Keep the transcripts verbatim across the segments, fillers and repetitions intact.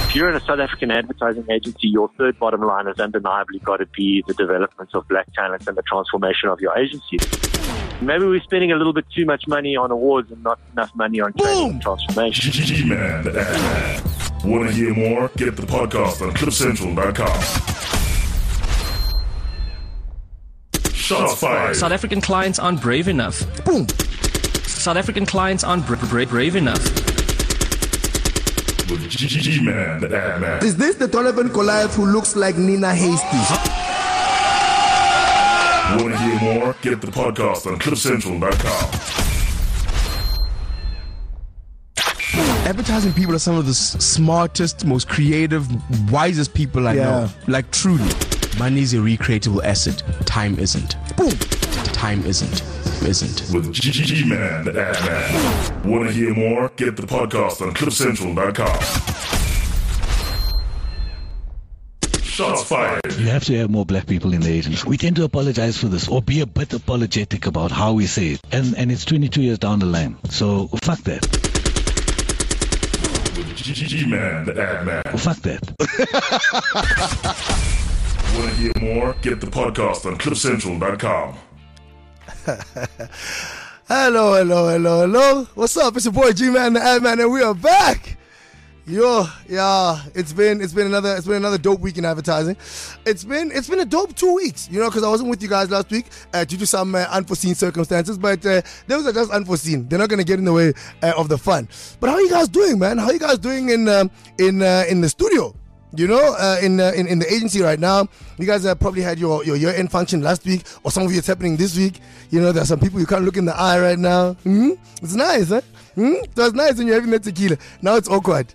If you're in a South African advertising agency, your third bottom line has undeniably got to be the development of black talent and the transformation of your agency. Maybe we're spending a little bit too much money on awards and not enough money on training and transformation. G-Man, the ad man. Want to hear more? Get the podcast on clip central dot com. Shots fired. South African clients aren't brave enough. Boom. South African clients aren't bra- bra- brave enough. With G-Man, the ad man. Is this the Donovan Goliath who looks like Nina Hasty? Want to hear more? Get the podcast on clip central dot com. Advertising people are some of the s- smartest, most creative, wisest people I Yeah. know. Like, truly. Money is a recreatable asset. Time isn't. Boom. Time isn't. Isn't. With G-Man, the ad man. Want to hear more? Get the podcast on clip central dot com. Shots fired. You have to have more black people in the agency. We tend to apologize for this or be a bit apologetic about how we say it. And and it's twenty-two years down the line. So fuck that. With G-Man, the ad man. Fuck that. Want to hear more? Get the podcast on clip central dot com. Hello, hello, hello, hello. What's up? It's your boy G-Man, the ad man, and we are back. Yo, yeah, it's been it's been another it's been another dope week in advertising. It's been it's been a dope two weeks, you know, because I wasn't with you guys last week uh, due to some uh, unforeseen circumstances. But uh, those are just unforeseen. They're not gonna get in the way uh, of the fun. But how are you guys doing, man? How are you guys doing in um, in uh, in the studio? You know, uh, in, uh, in in the agency right now, you guys have probably had your, your year-end function last week, or some of you it's happening this week. You know, there are some people you can't look in the eye right now. Mm-hmm. It's nice, huh? Mm-hmm. It was nice when you're having that tequila. Now it's awkward.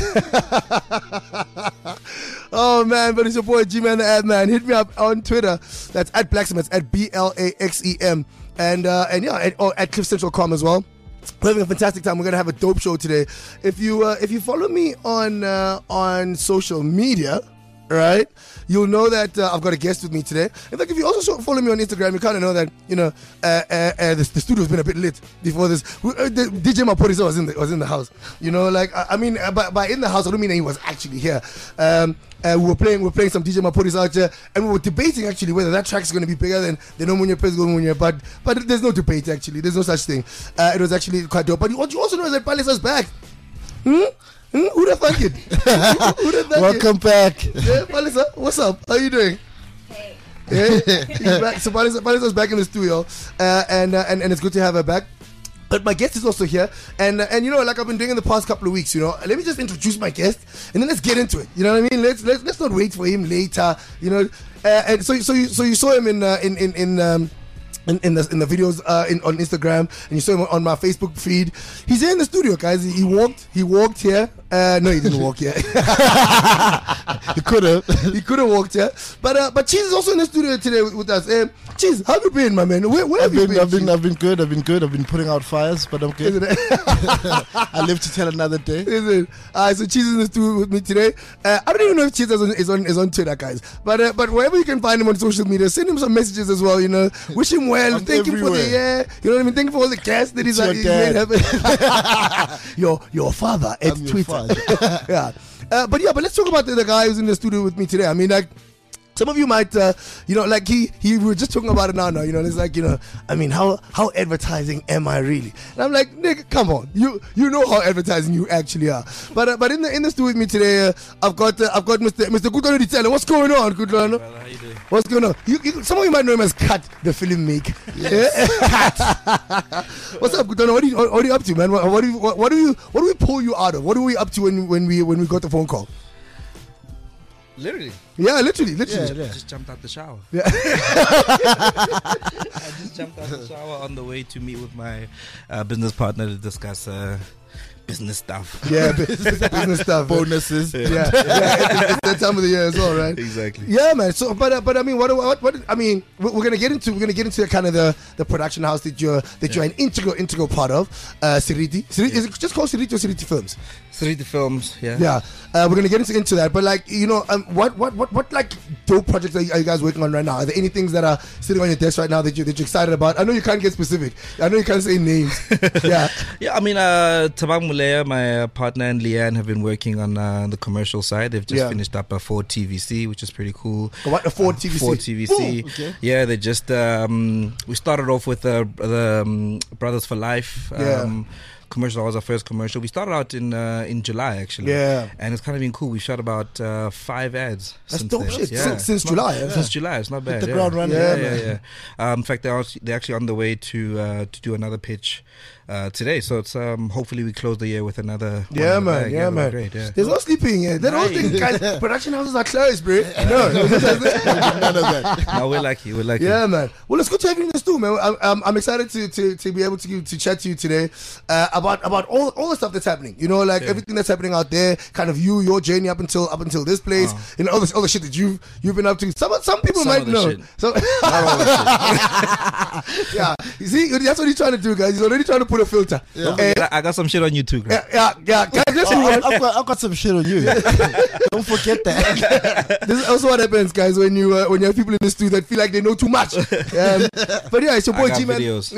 Oh, man, but it's your boy G-Man the Ad Man. Hit me up on Twitter. That's at Blaxem. That's at B L A X E M. And, uh, and yeah, at, or at cliff central dot com as well. We're having a fantastic time. We're gonna have a dope show today. If you uh, if you follow me on uh, on social media, right, you'll know that uh, I've got a guest with me today. In fact, if you also follow me on Instagram, you kind of know that you know uh, uh, uh, the, the studio's been a bit lit before this. We, uh, the, D J Maporisa was in the was in the house. You know, like I, I mean, uh, by, by in the house, I don't mean that he was actually here. Um, Uh, we were playing, we were playing some D J Maporisa out there, and we were debating actually whether that track is going to be bigger than the No Munye Pes Go Munye, but but there's no debate actually. There's no such thing. Uh, it was actually quite dope. But what you also know is that Palisa's back. Hmm? Hmm? Who'd have thunk it? Who'd have thunk Welcome it? back. Yeah, Palisa, what's up? How you doing? Hey. Yeah, he's back. So Palisa, Palisa's back in the studio, uh, and, uh, and and it's good to have her back. But my guest is also here, and uh, and you know, like I've been doing in the past couple of weeks, you know, let me just introduce my guest, and then let's get into it. You know what I mean? Let's let's let's not wait for him later. You know, uh, and so so you so you saw him in uh, in in in. Um, In, in the in the videos uh, in, on Instagram, and you saw him on my Facebook feed. He's here in the studio, guys. He, he walked. He walked here. Uh, no, he didn't walk here. He could have. He could have walked here. But uh, but Cheese is also in the studio today with, with us. Um, Cheese, how have you been, my man? Where, where have I've you been, been? I've been, Cheese? I've been good. I've been good. I've been putting out fires, but I'm good. I live to tell another day. Is it? Uh, so Cheese is in the studio with me today. Uh, I don't even know if Cheese is on is on, is on Twitter, guys. But uh, but wherever you can find him on social media, send him some messages as well. You know, wish him well. I'm Thank you for the everywhere. yeah. You know what I mean. Thank you for all the gas that he's, It's uh, your he's dad. made happen. your your father at I'm your Twitter. father. Yeah. Uh, but yeah, but let's talk about the, the guy who's in the studio with me today. I mean, like. Some of you might, uh, you know, like he, he, we were just talking about it now, now, you know, it's like, you know, I mean, how, how advertising am I really? And I'm like, nigga, come on, you, you know how advertising you actually are. But, uh, but in the, in the studio with me today, uh, I've got, uh, I've got Mister Mister Kutlwano Ditelo. What's going on, Kutlwano? Well, how you doing? What's going on? You, you, some of you might know him as Cut, the filmmaker. Yes. Cut. What's up, Kutlwano? What are you, what are you up to, man? What, what do you, what, what do you, what do we pull you out of? What are we up to when, when we, when we got the phone call? Literally. Yeah, literally, literally. I just jumped out the shower. Yeah. I just jumped out the shower on the way to meet with my uh, business partner to discuss uh, business stuff. Yeah, business stuff. Bonuses. Yeah, yeah, it's, it's that time of the year as well, right? Exactly. Yeah, man. So, but uh, but I mean, what what what? I mean, we're, we're gonna get into we're gonna get into kind of the, the production house that you're that Yeah. you're an integral integral part of. Uh, Siriti. Siriti is it just called Siriti or Siriti Films? Siriti Films, yeah. Yeah, uh, we're gonna get into, into that. But like, you know, um, what what what what like dope projects are you, are you guys working on right now? Are there any things that are sitting on your desk right now that you that you're excited about? I know you can't get specific. I know you can't say names. Yeah. Yeah, I mean, uh, Tabang Leia, my uh, partner, and Leanne have been working on uh, the commercial side. They've just Yeah. finished up a Ford T V C, which is pretty cool. What, a Ford T V C? Ford T V C. Ooh, okay. Yeah, they just um, we started off with uh, the um, Brothers for Life. Um, Yeah. Commercial. That was our first commercial. We started out in uh, in July actually. Yeah. and it's kind of been cool. We shot about uh, five ads. That's since dope then. shit. Yeah. Since, since It's not- July. Yeah. Since July, it's not bad. the yeah. ground running. Yeah, Yeah, yeah, yeah. Um, in fact, they're also, they're actually on the way to uh, to do another pitch uh, today. So it's um, hopefully we close the year with another. one Yeah, in the man. bag. Yeah, we're man. Great. Yeah. There's no sleeping here. They don't Right. think guys, production houses are closed, bro. No. None of that. No, we're lucky. We're lucky. Yeah, man. Well, it's good to have you in the studio, man. I'm, I'm, I'm excited to, to, to be able to to chat to you today uh, about about all, all the stuff that's happening. You know, like Yeah. everything that's happening out there. Kind of you, your journey up until up until this place. Uh-huh. You know, all the all the shit that you've you've been up to. Some some people Some might of the know. shit. So, Not all the shit. yeah, you see, that's what he's trying to do, guys. He's already trying to put a filter. Don't Eh, forget, I I got some shit on YouTube. Right? yeah, yeah, yeah. Guys, listen, Oh, man. I've, got, I've got some shit on you. Don't forget that. This is also what happens, guys, when you uh, when you have people in the studio that feel like they know too much. Um, but yeah, it's your I boy got G-Man. videos.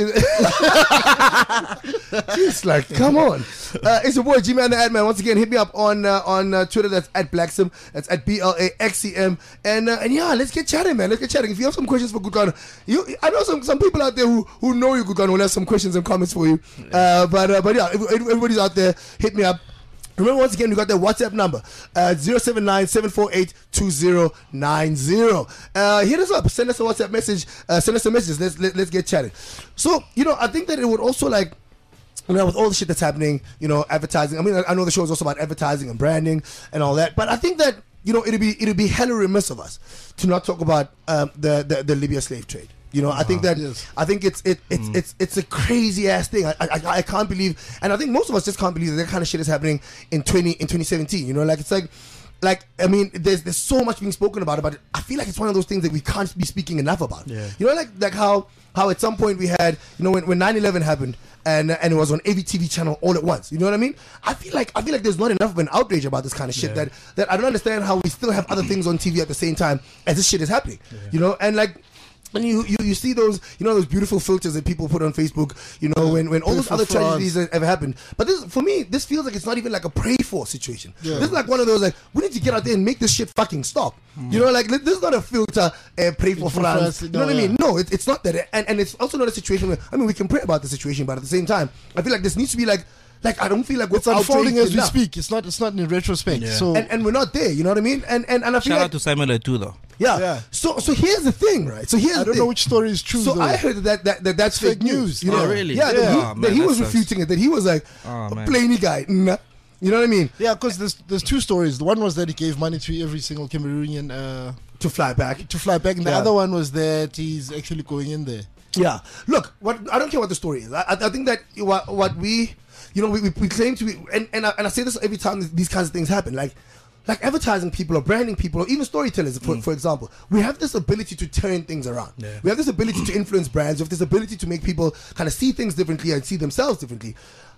Jeez, like, come on. Uh, it's your boy G-Man the Ad Man. Once again, hit me up on uh, on uh, Twitter. That's at Blaxem. That's at B L A X E M. And uh, and yeah, let's get chatting, man. Let's get chatting. If you have some questions for Gudkano, you I know some, some people out there who, who know you, Gudkano, will have some questions and comments for you. Uh, but uh, but yeah, if, if everybody's out there, hit me up. Remember, once again, we got that WhatsApp number, uh, zero seven nine, seven four eight, two zero nine zero. Uh, hit us up. Send us a WhatsApp message. Uh, send us a message. Let's, let, let's get chatting. So, you know, I think that it would also, like, you know, with all the shit that's happening, you know, advertising. I mean, I, I know the show is also about advertising and branding and all that. But I think that, you know, it'd be it'd be hella remiss of us to not talk about um, the, the, the Libya slave trade. You know, I think that yes. I think it's it, it's Mm. it's it's a crazy ass thing. I, I I can't believe, and I think most of us just can't believe that that kind of shit is happening in twenty in twenty seventeen. You know, like it's like, like I mean, there's there's so much being spoken about it, but I feel like it's one of those things that we can't be speaking enough about. Yeah. You know, like like how how at some point we had, you know, when when nine eleven happened. And, and it was on every T V channel all at once. You know what I mean? I feel like I feel like there's not enough of an outrage about this kind of shit Yeah. that, that I don't understand how we still have other things on T V at the same time as this shit is happening. You know, and like. And you, you, you see those, you know, those beautiful filters that people put on Facebook, you know, when, when all those Pray other for France. tragedies that ever happened. But this, for me, this feels like it's not even like a pray for situation. Yeah. This is like one of those, like, we need to get out there and make this shit fucking stop. You know, like, this is not a filter, uh, pray for For France. France, You no, know what I mean? yeah. No, it, it's not that. And, and it's also not a situation where, I mean, we can pray about the situation, but at the same time, I feel like this needs to be like, like, I don't feel like It's we're unfolding outraged as we enough. speak. It's not. It's not in retrospect. Yeah. So And, and we're not there, you know what I mean? And and, and I feel Shout like, out to Simon Letu though. yeah. Yeah. So so here's the thing, right? So here's I the don't thing. know which story is true. So though. I heard that, that, that that's fake, Fake news. You know? Oh, really? Yeah, that Yeah. he, Oh, that man, he that was sucks. refuting it. That he was like Oh, a man. plainy guy. Nah. You know what I mean? Yeah, because there's there's two stories. The one was that he gave money to every single Cameroonian uh, To fly back. to fly back, and the Yeah. other one was that he's actually going in there. Yeah. Look, what I don't care what the story is. I, I, I think that what, what we, you know, we, we, we claim to be, and and I, and I say this every time these kinds of things happen. Like, like advertising people or branding people or even storytellers, for, for example, we have this ability to turn things around. Yeah. We have this ability to influence brands. We have this ability to make people kind of see things differently and see themselves differently.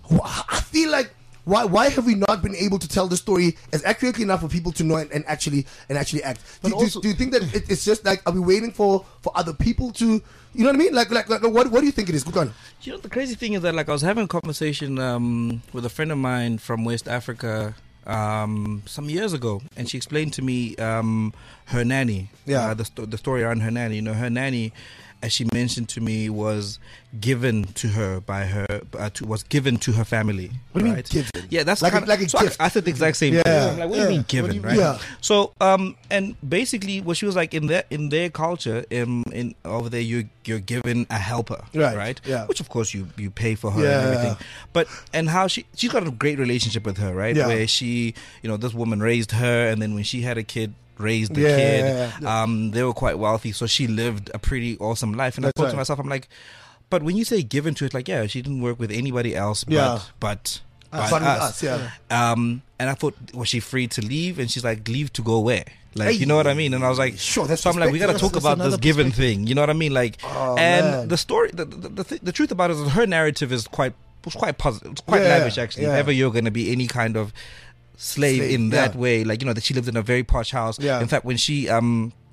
I feel like. Why, why have we not been able to tell the story as accurately enough for people to know and, and actually and actually act? But Do, also- do, do you think that it, it's just like, are we waiting for, for other people to, you know what I mean? Like like, like what what do you think it is? Good on. You know, the crazy thing is that, like, I was having a conversation um, with a friend of mine from West Africa um, some years ago, and she explained to me um, her nanny. Yeah. Uh, the, sto- the story around her nanny. You know, her nanny, as she mentioned to me, was given to her by her, uh, to, was given to her family. What do you mean right? given? Yeah, that's Like a- kind like a so I- gift. I, said the exact same Yeah. thing. I'm like, what do Yeah. you mean What given, do you right? mean? Yeah. So, um, and basically, what she was like, in their in their culture, um, in over there, you you're given a helper, Right, right? yeah. Which of course you you pay for her Yeah. and everything. But and how she she's got a great relationship with her, right? Yeah. Where she, you know, this woman raised her, and then when she had a kid, raised the Yeah, kid. yeah, yeah. Um, they were quite wealthy, so she lived a pretty awesome life. And That's I thought right. to myself, I'm like, but when you say given to it, like, yeah, she didn't work with anybody else, but Yeah. but. But but with us. us, yeah. Um, and I thought, was she free to leave? And she's like, leave to go where? Like, Hey. you know what I mean? And I was like, Sure, that's so I'm like, we got to perspective. talk That's- about that's this another given perspective. thing. You know what I mean? Like, Oh, and man. the story, the the, the, th- the truth about it is her narrative is quite was quite positive. It's quite Yeah, lavish, actually. yeah. If ever you're going to be any kind of slave, Slave, in that yeah. way, like, you know, that she lived in a very posh house. Yeah. In fact, when she um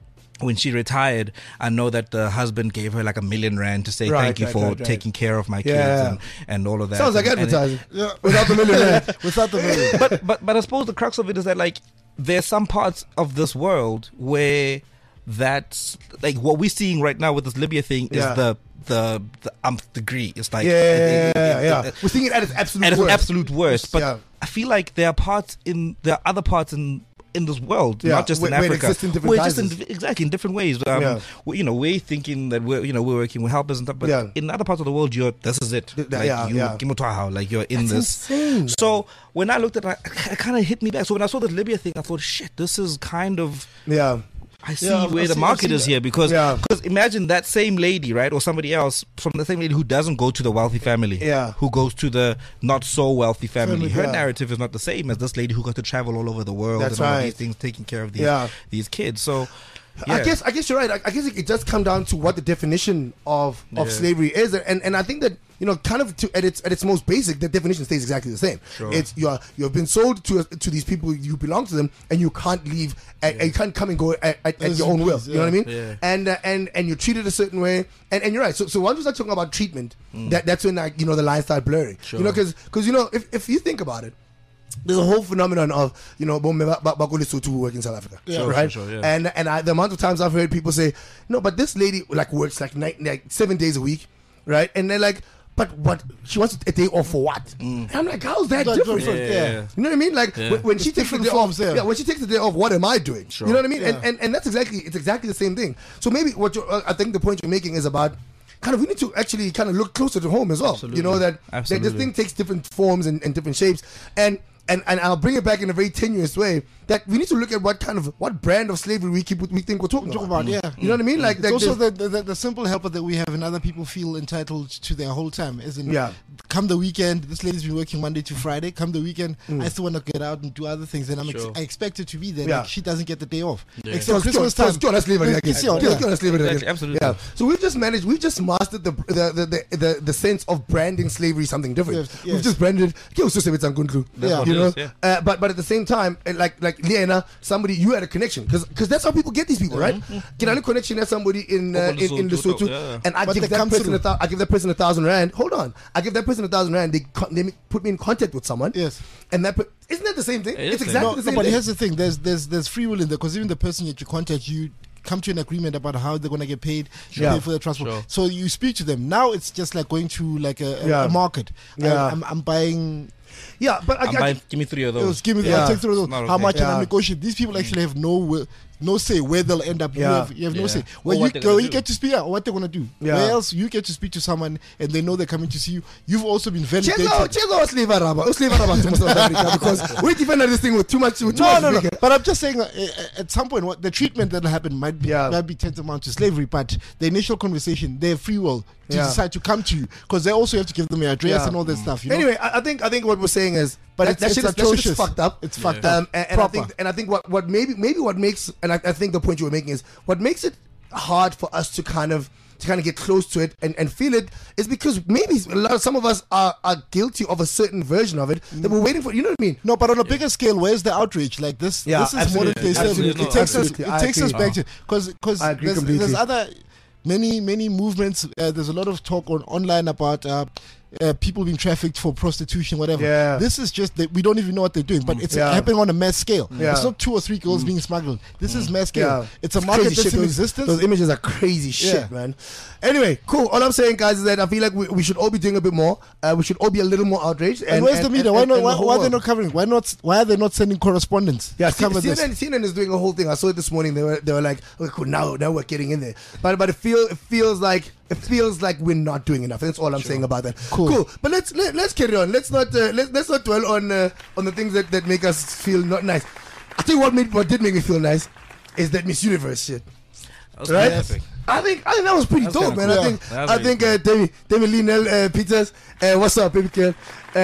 when she retired, I know that the husband gave her like a million rand to say Right, thank you right, for right, right. taking care of my kids Yeah. and, and all of that. Sounds like And- and it- advertising. Yeah. Without the million rand. Without the million. but but but I suppose the crux of it is that like there's some parts of this world where that's like what we're seeing right now with this Libya thing is Yeah. the the the umpth degree. It's like Yeah, it- yeah, it- yeah, it- yeah. it- We're seeing it at its absolute at its worst. absolute worst. But Yeah. I feel like there are parts in there are other parts in in this world, Yeah, not just where- in where it Africa, exists in different We're just in, guises. exactly in different ways. Um, Yeah. we, you know, we're thinking that we're you know we're working with helpers and stuff, but Yeah. in other parts of the world, you're this is it. Th- Like yeah, you, yeah. Kimotwaha, like you're in That's this. insane. So when I looked at it, it kind of hit me back. So when I saw the Libya thing, I thought, shit, this is kind of. Yeah. I see Yeah, I've- where I've the seen- I've market seen is that. here because Yeah. because imagine that same lady, right, or somebody else from the same lady who doesn't go to the wealthy family, Yeah. who goes to the not so wealthy family. Family, Her yeah. narrative is not the same as this lady who got to travel all over the world That's and all of right. these things, taking care of these Yeah. these kids. So, I yeah. guess I guess you're right. I, I guess it, it does come down to what the definition of, of Yeah. slavery is, and and I think that you know, kind of to, at its at its most basic, the definition stays exactly the same. Sure. It's you are you have been sold to to these people, you belong to them, and you can't leave, and, and you can't come and go at, at, at As your you own will. please, You know what I mean? Yeah. And uh, and and you're treated a certain way, and, and you're right. So so once we start talking about treatment, that that's when like you know the lines start blurring. Sure. You know, because because you know if if you think about it. There's a whole phenomenon of, you know, Bomme Ba- Ba- Bagole Sotu who work in South Africa. Sure, right? sure, sure, yeah. And and I, the amount of times I've heard people say, no, but this lady like works like, night, like seven days a week, right? And they're like, but what? She wants a day off for what? And I'm like, how's that That's different? different, Yeah, yeah. yeah. You know what I mean? Like Yeah. when, when she It's takes the different day forms, off, yeah. yeah. When she takes the day off, what am I doing? Sure. You know what I mean? Yeah. And, and and that's exactly it's exactly the same thing. So maybe what you're, uh, I think the point you're making is about. Kind of, we need to actually kind of look closer to home as well. Absolutely. You know that, that Absolutely. this thing takes different forms and, and different shapes, and and and I'll bring it back in a very tenuous way. That we need to look at what kind of what brand of slavery we keep we think we're talking Talk about. about, yeah. You know what I mean? Like It's that. also there's- the, the the simple helper that we have and other people feel entitled to their whole time. As in, Yeah. come the weekend, this lady's been working Monday to Friday. Come the weekend, I still want to get out and do other things, and I'm ex- Sure. I expect her to be there. Yeah. Like, she doesn't get the day off. Yeah. Except So, Christmas so, time. so, let's leave it again. Yes, yeah, Let's yeah. let's leave it again. Exactly, absolutely. Yeah. So we've just managed. We've just mastered the the the the, the, the sense of branding slavery something different. Yes, We've yes. just branded. "Ke o so sebetsa Nkundlu." That's what You it know. is, yeah. Uh, but but at the same time, uh, like like Liena, somebody you had a connection because because that's how people get these people, right? Can I connection as somebody in uh, in, in Lesotho, Yeah. and I But give they that come person through. a thou- I give that person a thousand rand. Hold on, I give that person a thousand rand. They con- they put me in contact with someone. Yes. And that per- isn't that the same thing? It is It's the exactly No, the no, same but thing. here's the thing: there's there's there's free will in there because even the person that you contact, you come to an agreement about how they're gonna get paid, you Yeah. pay for the transport. Sure. So you speak to them. Now it's just like going to like a, a, Yeah. a market. Yeah. I, I'm, I'm buying. Yeah, but I, I'm I, buying, give me three of Those, those. give me the, Yeah. I'll take through those. Not How okay. much can Yeah. I negotiate? These people actually have no will, no say where they'll end up. You Yeah. have, you have no Yeah. say. Or When you what they're go, gonna you do. get to speak out what they're gonna do. Yeah. Where else you get to speak to someone and they know they're coming to see you. You've also been validated. Chezo, Chezo was leave Araba. Was leave Araba to South Africa because we defended this thing with too much, with too No, much no, no. vigor. But I'm just saying, uh, uh, at some point, what the treatment that'll happen might be Yeah. might be tantamount to slavery. But the initial conversation, they have free will to Yeah. decide to come to you because they also have to give them your address Yeah. and all that stuff. You know? Anyway, I, I think I think what we're saying is, But that, it's- that, it's shit is, that shit is atrocious. fucked up. It's fucked Um, up. and, and I Proper. think and I think what, what maybe maybe what makes and I, I think the point you were making is what makes it hard for us to kind of to kind of get close to it and, and feel it is because maybe a lot of, some of us are, are guilty of a certain version of it that we're waiting for. You know what I mean? No, but on a bigger scale, where's the outrage? Like this, Yeah, this is absolutely, modern day slavery. absolutely, It takes absolutely. us, I it takes us agree. back to because because I agree there's, completely. there's other many many movements. Uh, there's a lot of talk on online about. Uh, uh, people being trafficked for prostitution, whatever. Yeah. This is just that we don't even know what they're doing, but it's Yeah. happening on a mass scale. Yeah. It's not two or three girls being smuggled. This is mass scale. Yeah. It's a market crazy that's shit. in Those, existence. those images are crazy shit, Yeah. man. Anyway, cool. All I'm saying, guys, is that I feel like we, we should all be doing a bit more. Uh, we should all be a little more outraged. and, where's the media? and- why and- not? and the Why, whole why are they world. not covering? Why not? Why are they not sending correspondents? Yeah, to cover C- this? CNN, C N N is doing a whole thing. I saw it this morning. They were they were like, okay, cool, now now we're getting in there. But but it feel it feels like it feels like we're not doing enough. That's all I'm saying about that. Cool. But let's let, let's carry on. Let's not uh, let's let's not dwell on uh, on the things that, that make us feel not nice. I think what made what did make me feel nice is that Miss Universe shit. That was Right? epic. I think I think that was pretty That's dope, kinda man. cool. I think Yeah, that was I really think uh, Demi Demi Lionel uh, Peters. Uh, what's up, baby girl? Uh,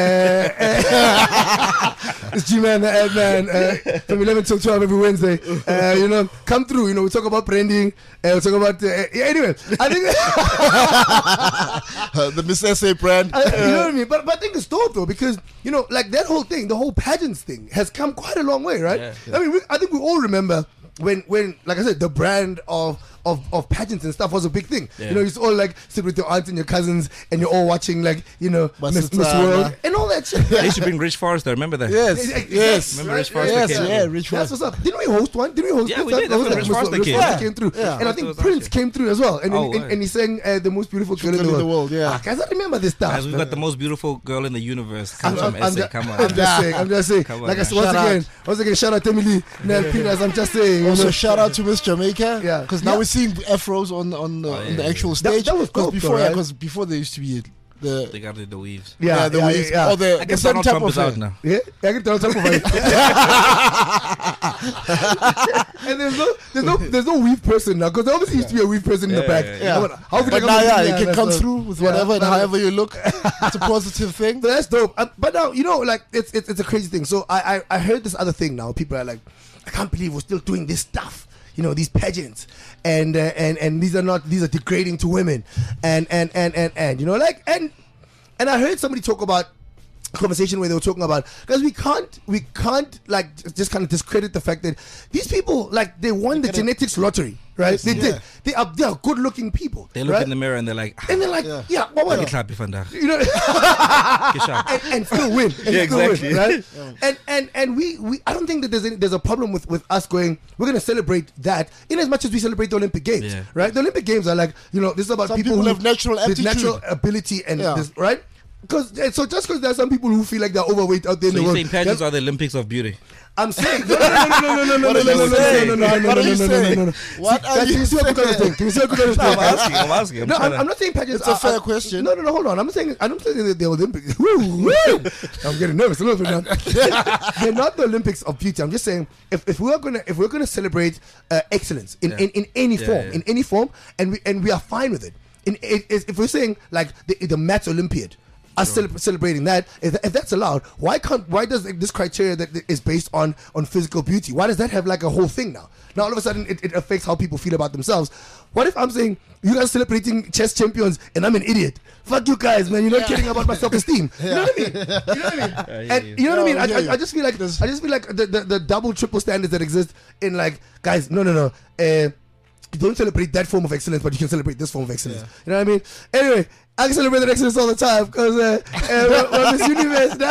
uh, it's G-Man, the ad man, uh, from eleven till twelve every Wednesday. Uh, you know, come through. You know, we talk about branding. Uh, we talk about. Uh, yeah, anyway, I think. Uh, the Miss S A brand. I, you know what I mean? But, but I think it's dope though because you know, like that whole thing, the whole pageants thing has come quite a long way, right? Yeah. I mean, we, I think we all remember when when like I said, the brand of of, of pageants and stuff was a big thing. Yeah. You know, you used to all like sit with your aunts and your cousins, and you're all watching like you know Miss, Miss Basutana. World and all that shit. They used to bring Rich Forrester. Remember that? Yes, Yes, yes, Remember Rich right, Forrester yes, came yeah, in? Rich That's Forrester. what's up. Didn't we host one? Didn't we host? Yeah, this we time? did. That's That was when like Rich Miss Forrester World. Rich came. Forrester Yeah. came through, Yeah. and I That think was Prince awesome. came through as well, and Oh, and, and, right. and he sang uh, the most beautiful girl in Girl the in the world. world, yeah. Ah, guys, I remember this stuff. Guys, we've man. got the most beautiful girl in the universe. I'm, Comes I'm, from I'm, S A. just, Come I'm on. just saying. I'm just saying. Come on, like I man. said, once Shout again, out. once again, shout out to Emily Nell Peters. I'm just saying. you Also, know. shout out to Miss Jamaica. Yeah. Because now Yeah. we're seeing afros on on, the, Oh, on yeah, the yeah, actual That- stage. that was 'Cause dope before, though, yeah, right? because before there used to be the They got the, the weaves. Yeah, yeah, the yeah, waves yeah. or the, I the guess certain Donald type Trump of is out hair. now. Yeah, I can tell something about it. And there's no, there's no, there's no weave person now because there obviously used to be a weave person in the Yeah, back. yeah, yeah. How, how could But I now, come yeah, in you here can come so- through with Yeah, whatever and no, however you look. It's a positive thing. So that's dope. Uh, but now, you know, like it's, it's it's a crazy thing. So I, I I heard this other thing now. People are like, I can't believe we're still doing this stuff. You know, these pageants, and uh, and and these are not these are degrading to women, and and and and and you know, like and and I heard somebody talk about conversation where they were talking about because we can't we can't like just kind of discredit the fact that these people like they won the genetics lottery, right? They did. They are they are good looking people. They look right? in the mirror and they're like, ah, and they're like, Yeah. yeah, what was get it? happy vandaag. You know. Get sharp. and, and still win. And Yeah, still exactly. Win, right? And and and we, we I don't think that there's any, there's a problem with, with us going. We're gonna celebrate that in as much as we celebrate the Olympic Games, Yeah. right? The Olympic Games are like you know this is about Some people, people who have natural with aptitude. natural ability, and Yeah. this, right? Because so just because there are some people who feel like they're overweight out there in So the you're world, saying pageants that's- are the Olympics of beauty? I'm saying no, no, no, no, no, no, no, What no, are no, you no, no, saying? no, no, no, What no, are no, you no, no, saying? no, no. What See, are guys, you can you see what Kukula's doing? Can you see what Kukula's doing? I'm asking. I'm asking. I'm No, trying I'm, to- I'm not saying pageants. It's a are- fair are- question. No, no, no. Hold on. I'm not saying. I'm not saying that the Olympics. Woo, woo. I'm getting nervous a little bit now. They're not the Olympics of beauty. I'm just saying if, if we're gonna if we're gonna celebrate uh, excellence in, Yeah. in, in any Yeah, form yeah. in any form and we and we are fine with it. In, it, it's- if we're saying like the, the Maths Olympiad. Us cele- celebrating that, if, if that's allowed, why can't? Why does this criteria that is based on on physical beauty? Why does that have like a whole thing now? Now all of a sudden it, it affects how people feel about themselves. What if I'm saying you guys are celebrating chess champions and I'm an idiot? Fuck you guys, man! You're not caring about my self-esteem. You know what I mean? You know what I mean? And you know what I mean? No, I, yeah, I, yeah. I just feel like I just feel like the, the, the double, triple standards that exist in like guys. No, no, no. Uh, you don't celebrate that form of excellence, but you can celebrate this form of excellence. You know what I mean? Anyway, I can celebrate that excellence all the time because uh, uh, we're, we're Miss Universe now.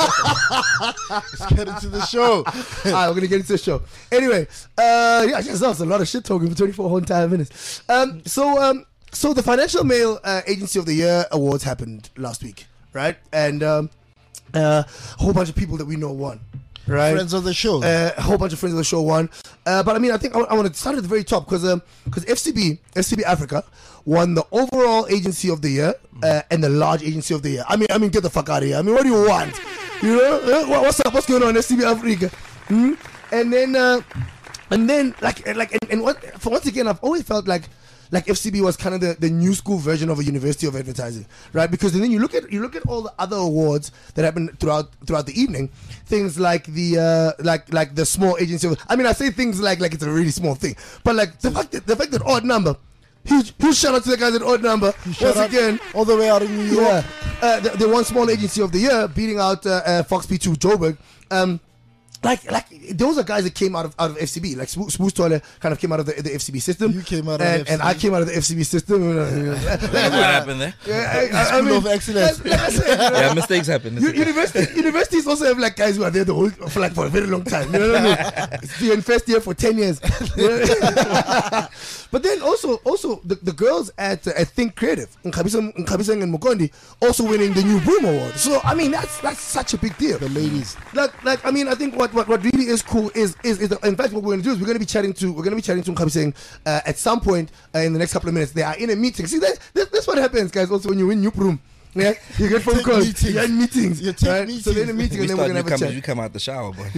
Let's get into the show. All right, we're gonna get into the show. Anyway, uh, yeah, just that was a lot of shit talking for twenty-four whole entire minutes. Um, so um, so the Financial Mail uh, Agency of the Year awards happened last week, right? And um, uh, a whole bunch of people that we know won. Right, Friends of the show. Uh, a whole bunch of friends of the show won. Uh, but I mean, I think I, I want to start at the very top because because F C B F C B Africa won the overall agency of the year uh, and the large agency of the year. I mean, I mean, get the fuck out of here. I mean, what do you want? You know, uh, what- what's up? What's going on, F C B Africa? Hmm? And then, uh, and then, like, like, and, and what? For once again, I've always felt like. Like F C B was kind of the, the new school version of a University of Advertising, right? Because then you look at you look at all the other awards that happen throughout throughout the evening, things like the uh, like like the small agency. Of, I mean, I say things like like it's a really small thing, but like the fact that the fact that Odd Number, huge huge shout out to the guys at Odd Number Shout once out again. all the way out in New York. Yeah, uh, the, the one small agency of the year, beating out uh, uh, Fox P two Joburg. Um, Like, like those are guys that came out of out of F C B. Like Smooth Toilet kind of came out of the, the F C B system. You came out of and, F C B. and I came out of the F C B system. What happened there? Yeah, I, I, I School mean, of excellence. like- like I said, you know, Yeah, mistakes happen. U- university, universities also have like guys who are there the whole for like for a very long time. You know what I mean? You're in first year for ten years. You know? But then also, also the, the girls at uh, at Think Creative, Nkhabisang Nkhabisang and Mukondi, also winning the New Broom Award. So I mean, that's that's such a big deal. The ladies. Like, like I mean, I think what, what, what really is cool is is, is the, in fact what we're going to do is we're going to be chatting to we're going to be chatting to Nkhabisang uh, at some point uh, in the next couple of minutes. They are in a meeting. See that, that that's what happens, guys. Also, when you win New Broom. Yeah, you get phone take calls. meetings. You're in meetings. You take right? meetings. So they're in a meeting We and then we're start gonna have a newcomers, chat. you come out the shower, boy.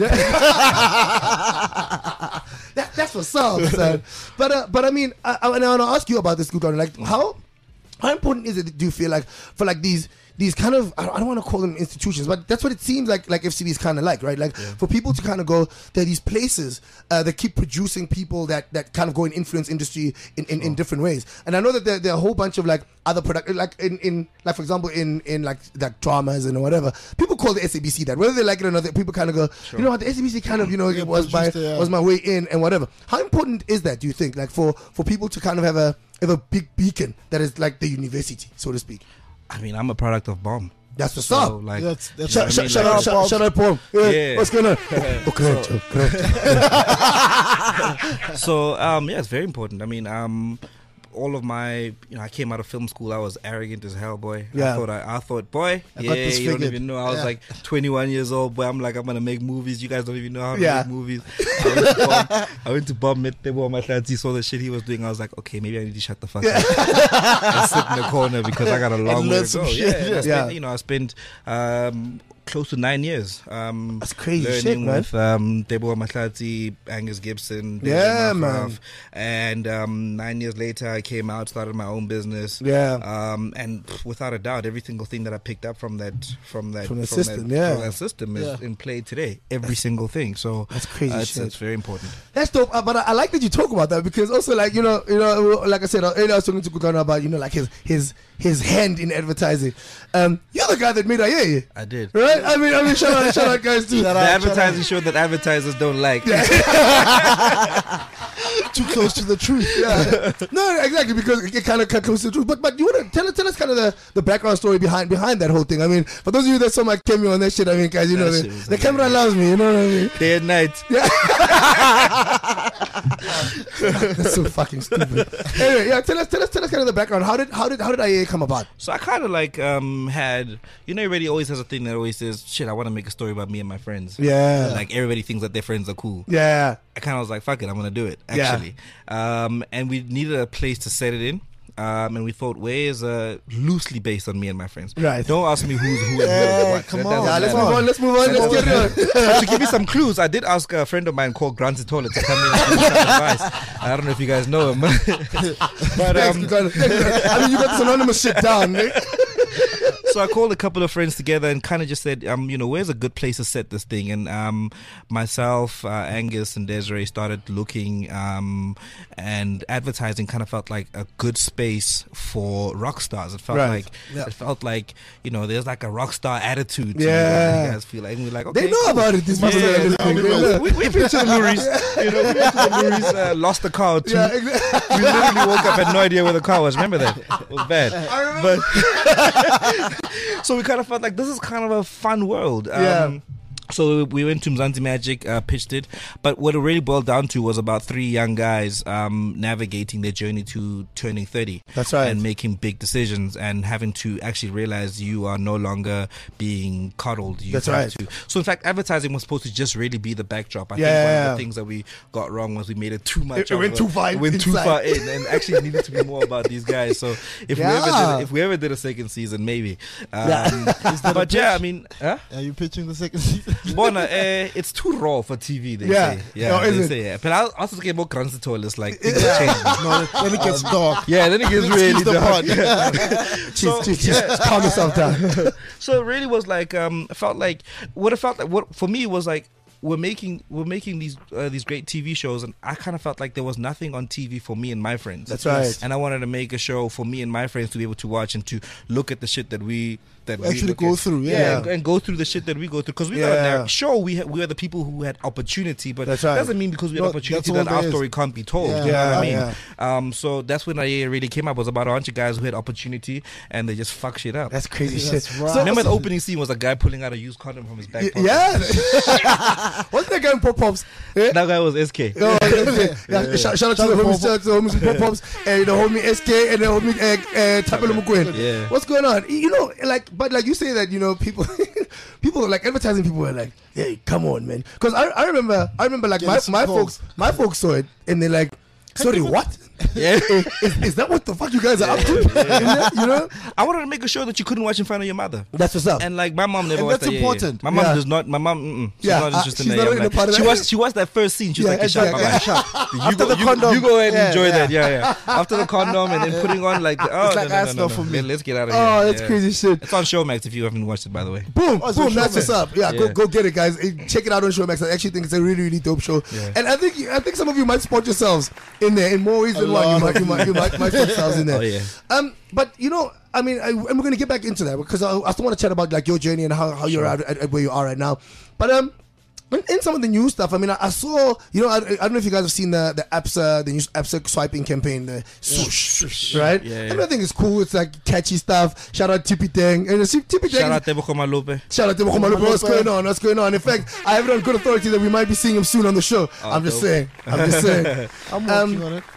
that, that's what's up, son. But uh, but I mean, I, I, and I want to ask you about this, Gudon. Like, how how important is it? Do you feel like for like these these kind of, I don't want to call them institutions, but that's what it seems like like F C B is kind of like, right? Like for people to kind of go, there are these places uh, that keep producing people that, that kind of go and influence industry in, in, in different ways. And I know that there, there are a whole bunch of like other product, like in, in like for example in, in like like dramas and whatever, people call the S A B C that, whether they like it or not. People kind of go, sure. you know what, the S A B C kind of, you know, Yeah, it was my produced it, yeah. was my way in and whatever. How important is that, do you think, like for for people to kind of have a have a big beacon that is like the university, so to speak? I mean, I'm a product of Bomb. That's what's So, up. like, That's, that's Shout, I mean, shout, like- out, shout, shout out, Paul. Yeah, Yeah. what's going on? Oh, oh, correct, oh, correct. So um, yeah, it's very important. I mean, um, all of my, you know, I came out of film school. I was arrogant as hell, boy. Yeah. I thought, I, I thought, boy, I yeah, got you disfigured. don't even know. I was Yeah. like twenty-one years old, boy. I'm like, I'm gonna make movies. You guys don't even know how to Yeah. make movies. I went to Bob, I went to Bob Metebo, my friends. He saw the shit he was doing. I was like, okay, maybe I need to shut the fuck up and sit in the corner because I got a long way learn to some go. shit, Yeah, and I yeah. spent, you know, I spent. Um, Close to nine years. Um, That's crazy learning shit, man. with um, Debo Mahlati, Angus Gibson, David Yeah, Mafaf. man. And um, nine years later, I came out, started my own business. Yeah. Um, and pff, without a doubt, every single thing that I picked up from that, from that, From the that- system, yeah. from that system is Yeah. in play today. Every single thing. So That's crazy uh, it's, shit. it's very important. That's dope, uh, but I, I like that you talk about that because also, like, you know, you know, like I said earlier, I was talking to Kutana about, you know, like his his his hand in advertising. Um, you're the guy that made Aye, I did. right? I mean, I mean, shout out, shout out, guys, too. Shout The out, advertising show that advertisers don't like. too close to the truth. Yeah. No, exactly, because it kind of cut close to the truth. But but you want to tell us tell us kind of the, the background story behind behind that whole thing. I mean, for those of you that saw my cameo on that shit, I mean, guys, you know, That the, shit was the camera loves me. You know what I mean? Day and night. That's so fucking stupid. Anyway, yeah, tell us tell us tell us kind of the background. How did how did how did I A come about? So I kind of like um had, you know, everybody always has a thing that always says, shit, I want to make a story about me and my friends. Yeah. Like everybody thinks that their friends are cool. Yeah. I kind of was like, fuck it, I'm gonna do it. Yeah. Actually, um, and we needed a place to set it in. Um, and we thought, where is uh, loosely based on me and my friends. Right. Don't ask me who's who and Yeah, who's what. come That on. doesn't Yeah, let's matter. move on. Let's move on. Let's get it on. To give you some clues, I did ask a friend of mine called Grant Tola to come in and give me some advice. I don't know if you guys know him, but Thanks, um, you got it. I mean, you got this anonymous shit down, Nick. so I called a couple of friends together and kind of just said, um, you know, where's a good place to set this thing? And um, myself, uh, Angus, and Desiree started looking, um, and advertising kind of felt like a good space for rock stars. It felt Right. like Yeah. it felt like you know, there's like a rock star attitude. To Yeah. you guys feel like, and we're like, okay, They know cool. about it. This must Yeah, have yeah, been we, we, we've been to the Luries, you know, we went to the Luries, uh, lost the car or two. Yeah, exactly. We literally woke up, had no idea where the car was. Remember that? It was bad. But so we kind of felt like this is kind of a fun world. Um, Yeah. So we went to Mzansi Magic, uh, pitched it, but what it really boiled down to was about three young guys um, navigating their journey to turning thirty. That's right. And making big decisions and having to actually realize you are no longer being coddled. You That's have right. To. So in fact, advertising was supposed to just really be the backdrop. I Yeah, think one yeah, of yeah. the things that we got wrong was we made it too much. It- it of went a- too far It went too inside. far in, and actually it needed to be more about these guys. So if we ever Yeah. did, if we ever did a second season, maybe. Um, Yeah. but yeah, I mean, huh? Are you pitching the second season? Bona, uh, it's too raw for T V. They Yeah. say, yeah, Oh, is they it? say, yeah. But I also get more transitory. It's like things are changing. No, then it gets dark. Yeah, then it gets Excuse really the dark. pod. Jeez, jeez, jeez. Calm yourself down. So it really was like um it felt like what it felt like what for me was like we're making we're making these uh, these great T V shows, and I kind of felt like there was nothing on T V for me and my friends. That's right. And I wanted to make a show for me and my friends to be able to watch and to look at the shit that we that we Actually look go at. through, yeah. and, and go through the shit that we go through because we got Yeah. a narr- sure we ha- we are the people who had opportunity, but That's right. doesn't mean because we had No, opportunity that's all that our there is. story can't be told. Yeah. You know what Yeah, I mean? yeah. Um, so that's when I really came up. It was about a bunch of guys who had opportunity and they just fuck shit up. That's crazy That's shit. right. So- Remember so- the opening scene was a guy pulling out a used condom from his back pocket. Yeah. What's that guy in Pop Pops? Yeah. That guy was S K. Oh, yeah, yeah. Shout, shout out to the homies, shout out to the homies in Pop Pops, and the homie S K and the homie uh, uh, Tapelo Mukwen. Yeah. What's going on? You know, like, but like you say that, you know, people, people like advertising people are like, hey, come on, man. Because I, I remember, I remember like Get my, some my calls. folks, my folks saw it and they're like, sorry, what? Yeah. is, is that what the fuck you guys are up to? Yeah. You know, I wanted to make a show that you couldn't watch in front of your mother. That's what's up. And like my mom never And watched that's that. Yeah, yeah, important. yeah. My mom Yeah. does not. My mom, mm-mm, she's Yeah, not uh, interested she's in not that. really I'm a part of like, she that. watched. She watched that first scene. She was Yeah, like, "Shut exactly. up, Shut. You After go, the you, condom. you go ahead and Yeah, enjoy yeah. that. Yeah, yeah. After the condom and then putting on like, oh, It's no, like no, ass no, stuff no, for no. me. Let's get out of here. Oh, that's Yeah. crazy shit. It's on Showmax if you haven't watched it, by the way. Boom, Oh, it's on boom. That's Showmax. what's up. Yeah, go Yeah. go get it, guys. Eh, Check it out on Showmax. I actually think it's a really really dope show. Yeah. And I think I think some of you might spot yourselves in there in more ways than one. You lot might of you might you might, might spot yourselves in there. Oh, yeah. Um, but you know, I mean, I, and we're gonna get back into that because I, I still want to chat about like your journey and how, how you're at, at, at where you are right now. But um. In, in some of the new stuff, I mean, I, I saw, you know, I, I don't know if you guys have seen the the APSA, the new APSA swiping campaign, the swoosh, right? Yeah, yeah. And I think it's cool. It's like catchy stuff. Shout out Tippy Tang. And it's- Tippy Tang. Shout out Tebogo Malope. Shout out to Mohamed. What's going on? What's going on? In fact, I have it on good authority that we might be seeing him soon on the show. I'm just dope. saying. I'm just saying. I'm Um, working on it.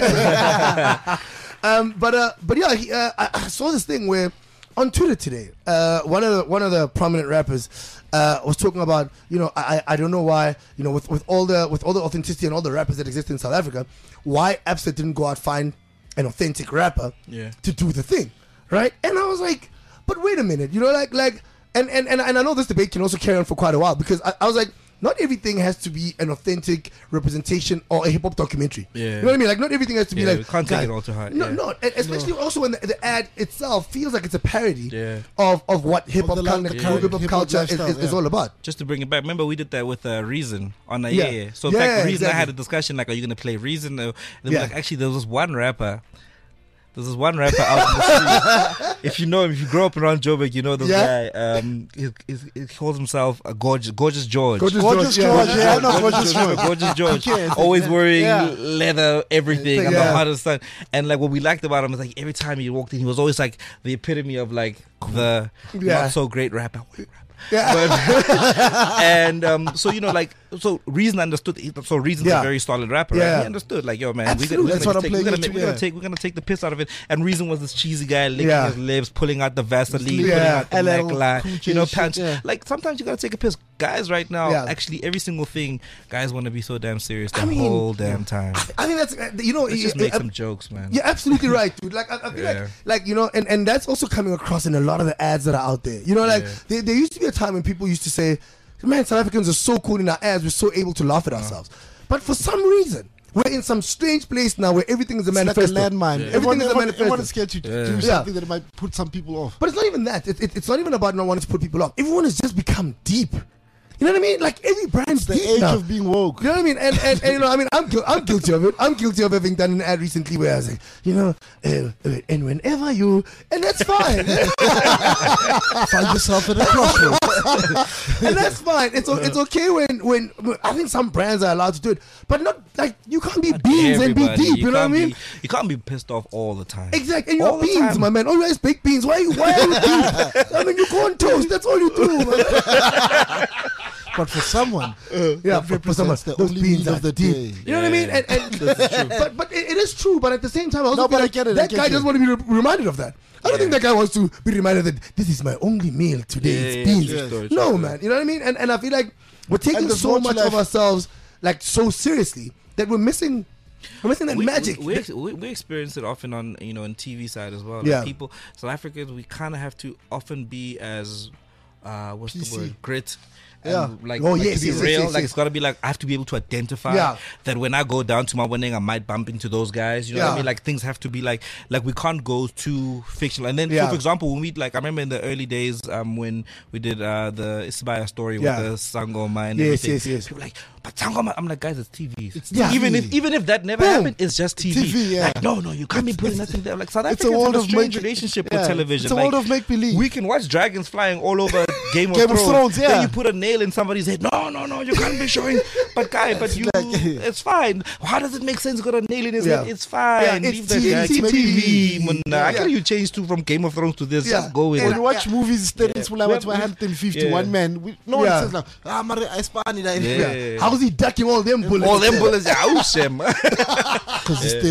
uh, um, but uh, but yeah, he, uh, I, I saw this thing where on Twitter today, uh, one of the, one of the prominent rappers uh, was talking about, you know, I I don't know why, you know, with, with all the with all the authenticity and all the rappers that exist in South Africa, why APSA didn't go out find an authentic rapper Yeah. to do the thing, right? And I was like, but wait a minute, you know, like like, and and and, and I know this debate can also carry on for quite a while because I, I was like, not everything has to be an authentic representation or a hip hop documentary. Yeah. You know what I mean? Like, not everything has to be Yeah, like. we can't take guys, it all too hard, No, yeah. no, and especially also when the, the ad itself feels like it's a parody Yeah. of, of what hip hop the cul- li- hip yeah. hop hip-hop culture is, lifestyle, is, is yeah. all about. Just to bring it back, remember we did that with uh, Reason on a Yeah. yeah. yeah. So in Yeah, fact, Reason, I exactly. had a discussion like, are you gonna play Reason? Or, they were Yeah. like, actually, there was this one rapper. There's this one rapper out in the street. If you know him, if you grow up around Joburg, you know this Yeah. guy. Um, he, he, he calls himself a gorgeous, gorgeous George. Gorgeous Gorgeous George, George, yeah, I know Gorgeous George. Gorgeous George. Okay, it's- Always wearing yeah. leather, everything. I'm Yeah. the hottest son. And like what we liked about him is like every time he walked in, he was always like the epitome of like the Yeah. not so great rapper. White rapper. Yeah. But, and um, so you know, like, so Reason understood. So Reason's Yeah. a very solid rapper. Yeah. Right? He understood, like, yo, man, Absolutely. we, That's we're what gonna I'm take, we're playing gonna, into, make, we're gonna yeah. take, we're gonna take the piss out of it. And Reason was this cheesy guy licking Yeah. his lips, pulling out the Vaseline, Yeah. pulling out the L L neckline, Cool J you know, shit, pants. yeah. Like sometimes you gotta take a piss. Guys, right now, Yeah. actually, every single thing, guys want to be so damn serious the I mean, whole damn time. I think that's, uh, you know, Let's just it- make it- some jokes, man. You're absolutely right, dude. Like, I, I feel Yeah. like, like, you know, and, and that's also coming across in a lot of the ads that are out there. You know, like, Yeah. there, there used to be a time when people used to say, man, South Africans are so cool in our ads, we're so able to laugh at ourselves. But for some reason, we're in some strange place now where everything is a It's like a manifesto. landmine. Everything Everyone, is a everyone, manifesto. everyone is scared to Yeah. do Yeah. something that might put some people off. But it's not even that. It, it, it's not even about not wanting to put people off. Everyone has just become deep. You know what I mean? Like every brand's The deep age now. of being woke. You know what I mean? And, and, and you know, I mean, I'm gu- I'm guilty of it. I'm guilty of having done an ad recently where I was like, you know, uh, uh, and whenever you, and that's fine, Find yourself at a crossroads. and that's fine. It's o- it's okay when when I think some brands are allowed to do it, but not like you can't be beans and be Everybody, deep. You, know what I can't mean? be- you can't be pissed off all the time. Exactly. And you're All the beans, time. my man. All you guys baked beans. Why? you- Why are you deep? I mean, you go on toast. That's all you do. Man. But for someone, Yeah, that for, for someone, represents the those only beans meal are of the deep. day. You know what I mean? And, and but but it, it is true. But at the same time, I also No, feel but I like get it, I that get guy you. doesn't want to be re- reminded of that. I don't think that guy wants to be reminded that this is my only meal today. Yeah, it's yeah, beans. true story, no, true story. man. You know what I mean? And and I feel like we're taking And there's so more to much life. of ourselves like so seriously that we're missing. We're missing that we, magic. We, we, ex- we, we experience it often on you know on T V side as well. Like Yeah. people, South Africans, we kind of have to often be as uh, what's P C. the word? Grit. Yeah. And like, Oh, like yes, to be yes, yes, real, yes, like yes. it's got to be like I have to be able to identify Yeah. that when I go down to my winning, I might bump into those guys. You know what Yeah. I mean? Like things have to be like like we can't go too fictional. And then, Yeah. so for example, when we like, I remember in the early days um, when we did uh, the Isibaya story Yeah. with the Sangoma and Yes, everything. yes, yes. People were like, but Sangoma, I'm like, guys, it's T V. It's Yeah. even T if V. even if that never Boom. happened, it's just T V. T V, yeah. Like, no, no, you can't be putting nothing there. Like South It's a Africans world have a of strange make- relationship yeah. with television. It's a Like, world of make-believe. We can watch dragons flying all over Game of Game of Thrones. Thrones, yeah. Then you put a nail in somebody's head. No, no, no, you can't be showing. But guy, but you, like- it's fine. How does it make sense? Got a nail in his Yeah. head. It's fine. Yeah, it's Leave that T V, guy. T V. T V. Man, Yeah. I can you change to from Game of Thrones to this. Yeah. Just go with When it. you watch movies, then it's like We- one hundred fifty, yeah. one man. We, no Yeah. one says like, ah, Mari, I spani Yeah. How's he ducking all them bullets? All them bullets are out, Shem. because it's theory. No,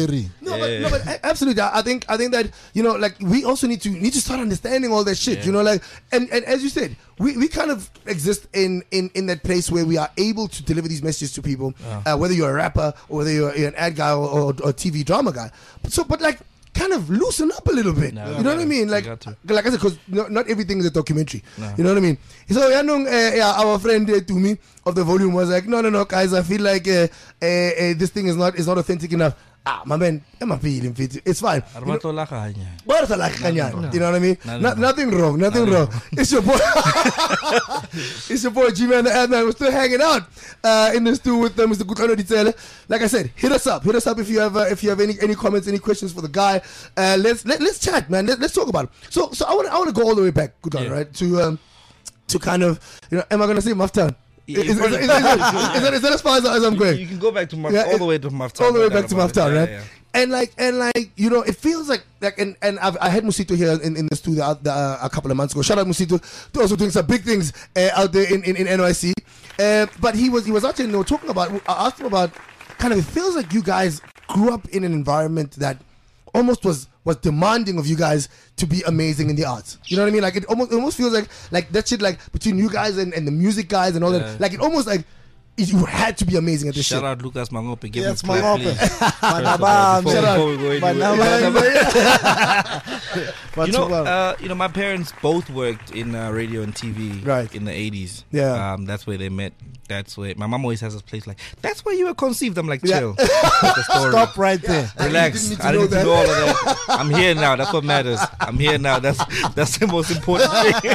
No, Yeah. but, no, but a- absolutely. I I think I think that you know, like we also need to need to start understanding all that shit. Yeah. You know, like and, and as you said, we, we kind of exist in, in, in that place where we are able to deliver these messages to people, uh, whether you're a rapper or whether you're an ad guy or, or, or T V drama guy. But so, but like. Kind of loosen up a little bit. No, you know what I mean? Like, like I said, because not, not everything is a documentary. No. You know what I mean? So, yeah, no, uh, yeah, our friend uh, to me of the volume was like, no, no, no, guys, I feel like uh, uh, uh, this thing is not is not authentic enough. Ah, my man, I'm feeling fit. It's fine. You know, you know what I mean? No, no, no. Nothing wrong, nothing no, wrong. No. It's your boy. It's your boy G-Man the Ad Man. We're still hanging out uh, in the studio with uh, Mister Kutlwano Ditsele. Like I said, hit us up. Hit us up if you have uh, if you have any, any comments, any questions for the guy. Uh, let's let, let's chat, man. Let, let's talk about it. So so I want I want to go all the way back, Kutlwano, yeah. right? To um to kind of you know, am I gonna say Maftown? Is, is, is, is, is, is, that, is that as far as, as I'm going? You, you can go back to Maf- yeah, all the way to Maftown. All the way back to Maftown, right? Yeah, yeah. And like, and like, you know, it feels like, like, and, and I've, I had Musito here in, in the studio uh, uh, a couple of months ago. Shout out Musito, to also doing some big things uh, out there in, in, in N Y C. Uh, but he was he was out there, you know, talking about. I asked him about kind of. It feels like you guys grew up in an environment that almost was was demanding of you guys to be amazing in the arts. You know what I mean? Like it almost it almost feels like like that shit like between you guys and, and the music guys and all yeah. that. Like it almost like. You had to be amazing at this Shout shit. out Lucas Mangope. Give yes, him a clap, please. Manabam. Shout out. You know, uh, you know, my parents both worked in uh, radio and T V right. in the eighties. Yeah. Um, that's where they met. That's where my mom always has this place like, that's where you were conceived. I'm like, chill. Yeah. Stop right there. Yeah. Relax. I didn't need to know all of that. I'm here now. That's what matters. I'm here now. That's that's the most important thing.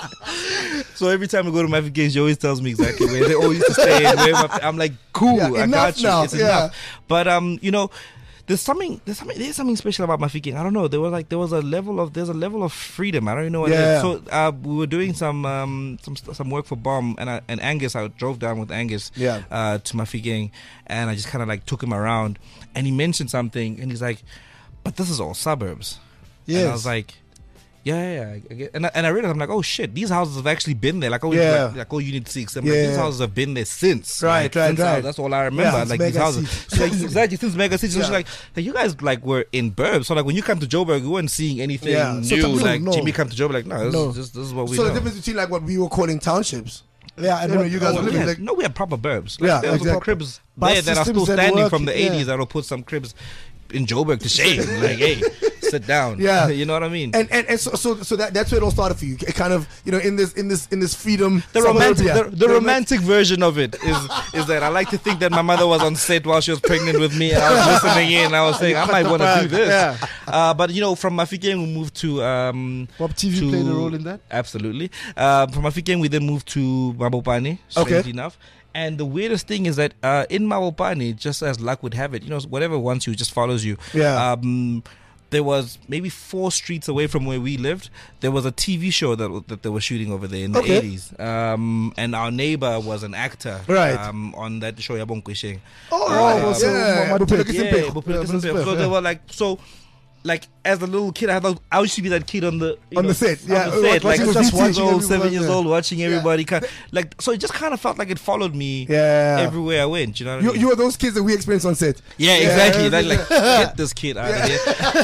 So every time we go to my games, she always tells me exactly where they all used to stay. And where my, I'm like, cool. Yeah, I got you. Now. It's yeah. enough. But um, you know. There's something, there's something, there's something special about Mafikeng. I don't know. There was like, there was a level of, there's a level of freedom. I don't even know what yeah. it is. So uh, we were doing some, um, some, some work for Bomb, and I, and Angus. I drove down with Angus, yeah. uh, to Mafikeng, and I just kind of like took him around, and he mentioned something, and he's like, "But this is all suburbs." Yes. And I was like, yeah, yeah, yeah. I get, and I, and I realized I'm like, oh shit, these houses have actually been there. Like, oh, yeah. like, like oh, Unit Six. I'm yeah, like, these yeah. houses have been there since. Right, like, right, since right. I, that's all I remember. Yeah, like these houses. So, like, exactly since Mega City. So yeah. it's like, like you guys like were in burbs. So like when you come to Joburg, you weren't seeing anything yeah. new. So, no, like no. Jimmy come to Joburg, like no, this, no. Is, this, this is what we. So know. the difference between like what we were calling townships. Yeah, and you, know, what, you guys oh, were living yeah. like no, we had proper burbs. Like, yeah, there was exactly. cribs Bus there that are still systems that standing work, from the yeah. eighties. That'll put some cribs in Joburg to shame. Like, hey, sit down. Yeah, you know what I mean. And and, and so so so that that's where it all started for you. It kind of you know in this in this in this freedom. The romantic suburbia. the, the romantic version of it is is that I like to think that my mother was on set while she was pregnant with me, and I was listening in. And I was saying I might want to do this. Yeah. Uh, but you know, from Mafikeng we moved to um. Bob T V to, played a role in that. Absolutely. Uh, from Mafikeng we then moved to Mabopane. Strangely Okay. enough. And the weirdest thing is that uh, in Mabopane, just as luck would have it, you know, whatever wants you just follows you. Yeah. Um, there was maybe four streets away from where we lived. There was a T V show that that they were shooting over there in the Okay. eighties. Um, and our neighbor was an actor. Right. Um, on that show, Yabong Kwesheng. Oh, Oh, right. so yeah. Mama Bupeleke Pig. Yeah, Simpeko. Bupeleke Yeah, Simpeko. Bupeleke, So yeah. they were like, so, like as a little kid, I thought I used to be that kid on the you On know, the set, yeah, on the set, like watching six the years T V, old, seven years yeah. old, watching everybody. Kind like so, it just kind of felt like it followed me Yeah. everywhere I went. You know what I You mean? you were those kids that we experienced on set. Yeah, Yeah. exactly. That, like, get this kid out of here.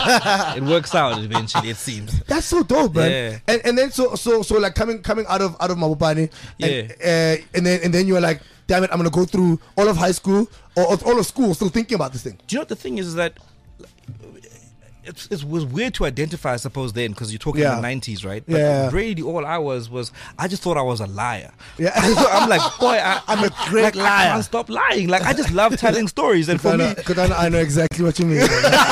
It works out eventually, it seems. That's so dope, man. Yeah. And and then so so so like coming coming out of out of Mabopane, and, uh, and then and then you were like, damn it, I'm gonna go through all of high school or, or all of school still thinking about this thing. Do you know what the thing is? Is that it's, it was weird to identify, I suppose, then, because you're talking Yeah. in the nineties, right? But Yeah. really, all I was was I just thought I was a liar. Yeah. So I'm like, boy, I, I'm a great like, I liar. can't stop lying. Like, I just love telling stories, and for I me, know, 'cause I know, I know exactly what you mean.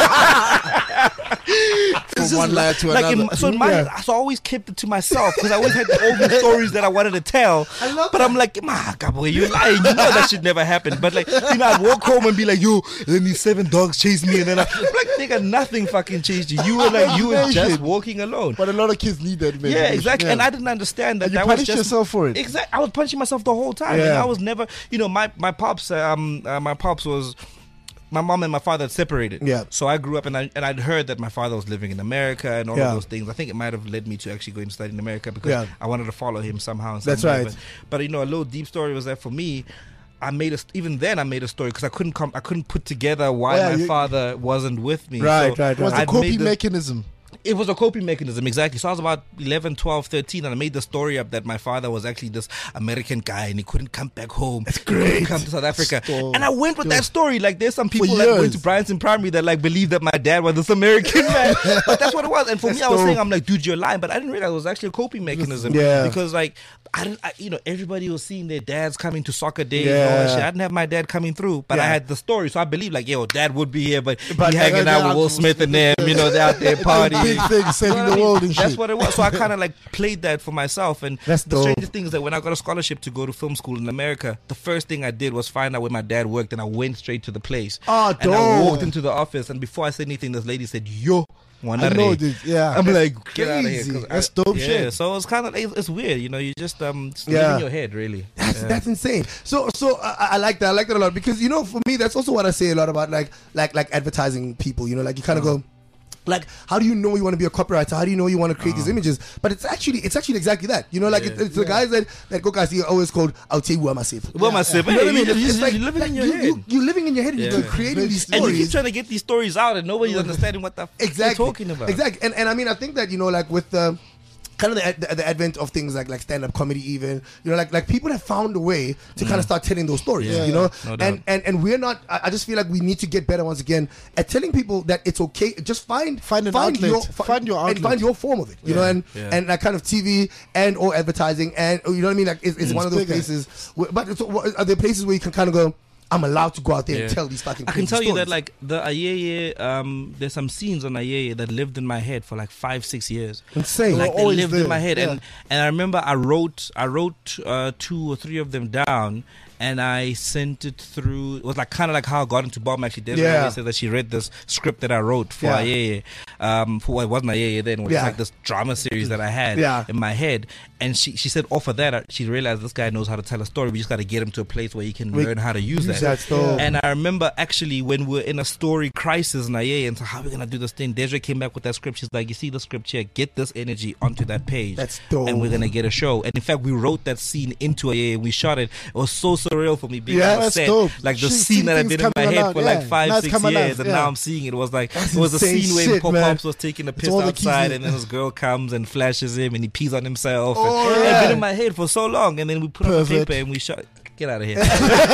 it's From one liar to like another. In, so in my Yeah. so I always kept it to myself because I always had all these stories that I wanted to tell. I love but I'm like, ma, boy, you're lying. You know that should never happen. But like, you know, I'd walk home and be like, yo, then these seven dogs chased me, and then I, I'm like, nigga, nothing fucking chased you. You were like, you were just walking alone. But a lot of kids need that. Yeah, imagination. exactly. Yeah. And I didn't understand that. And you that was punished just, yourself for it. Exactly. I was punishing myself the whole time. Yeah. And I was never, you know, my my pops, um, uh, my pops was. My mom and my father had separated. Yeah. So I grew up and I and I'd heard that my father was living in America and all Yeah. of those things. I think it might have led me to actually go and study in America because Yeah. I wanted to follow him somehow. in That's some way. right. But, but you know, a little deep story was that for me, I made a even then I made a story because I couldn't come I couldn't put together why Yeah, my you- father wasn't with me. Right, So right, It was right. the I'd made coping the- mechanism. It was a coping mechanism, exactly. So I was about eleven, twelve, thirteen, and I made the story up that my father was actually this American guy and he couldn't come back home. That's great. He couldn't come to South Africa. Stop. And I went with that story. Like, there's some people For that went years. to Bryanston Primary that, like, believed that my dad was this American man. But that's what it was. And for me, I was dope. saying, I'm like, dude, you're lying. But I didn't realize it was actually a coping mechanism. Yeah. Because, like, I didn't, I, you know, everybody was seeing their dads coming to soccer days and all that Yeah. shit. I didn't have my dad coming through, but I Yeah. had the story. So I believe, like, yo, dad would be here, but, But- he hanging Yeah, out yeah, with Will Will Smith and Smith. them, you know, they're out there partying. Big thing, saving You know what the I mean? world and That's shit. what it was. So I kind of like played that for myself. And That's the dope. strangest thing is that when I got a scholarship to go to film school in America, the first thing I did was find out where my dad worked, and I went straight to the place. Oh, and I dope. walked into the office, and before I said anything, this lady said, "Yo." I know, dude. Yeah. I'm like, get out of here. crazy. 'cause That's I- dope yeah, shit. So it's kind of like, it's weird, you know. You just um just Yeah. live in your head, really. That's Yeah. that's insane. So so I, I like that. I like that a lot because you know for me that's also what I say a lot about like like like advertising people. You know, like you kind of go. Like, how do you know you want to be a copywriter? How do you know you want to create these images? But it's actually, it's actually exactly that. You know, like it's, it's the guys that that go guys are always called. I'll tell you what myself. Well, myself, You know what I hey, mean? you- It's, you- it's like you're living in like your you, head. You, you're living in your head. And Yeah. you're creating these And you stories. keep trying to get these stories out, and nobody's understanding what the f- exactly you're talking about. Exactly, and and I mean, I think that you know, like with the kind of the, the, the advent of things like like stand up comedy, even you know, like like people have found a way to kind of start telling those stories. Yeah. You know, No doubt. and and and we're not. I, I just feel like we need to get better once again at telling people that it's okay. Just find Find an outlet. your Find your and outlet. find your form of it. You know, and Yeah. and like kind of T V and or advertising, and you know what I mean. Like it's, it's one of those bigger. places. Where, but it's, are there places where you can kind of go? I'm allowed to go out there and Yeah. tell these fucking. I can crazy tell you that stories. like the Ayeye, um, there's some scenes on Ayeye that lived in my head for like five, six years. Insane. Like They're they always lived there, in my head, yeah. and and I remember I wrote I wrote uh, two or three of them down. And I sent it through. It was like kind of like how I got into Bomb. Actually, Desiree Yeah. said that she read this script that I wrote for Yeah. Ayeye, um, for what it wasn't Ayeye then, which Yeah. was like this drama series that I had Yeah. in my head. And she she said off of that, uh, she realized this guy knows how to tell a story. We just got to get him to a place where he can We- learn how to use, use that. that story. And I remember actually when we we're in a story crisis in Ayeye, and so how are we gonna do this thing? Desiree came back with that script. She's like, you see the script here, get this energy onto that page. That's dope. And we're gonna get a show. And in fact, we wrote that scene into Ayeye and we shot it. It was so surreal for me being Yeah, on the that's set. dope. Like the See- scene see that I things did in my coming head alive, for like yeah. five, Now it's six come years, alive, and yeah. now I'm seeing it. It was like That's it was a insane scene where shit, Pop man. Pops was taking a piss all the outside, keys. and then this girl comes and flashes him, and he pees on himself. Oh, and, yeah. It's been in my head for so long, and then we put it on Pervert. paper and we shot. Get out of here.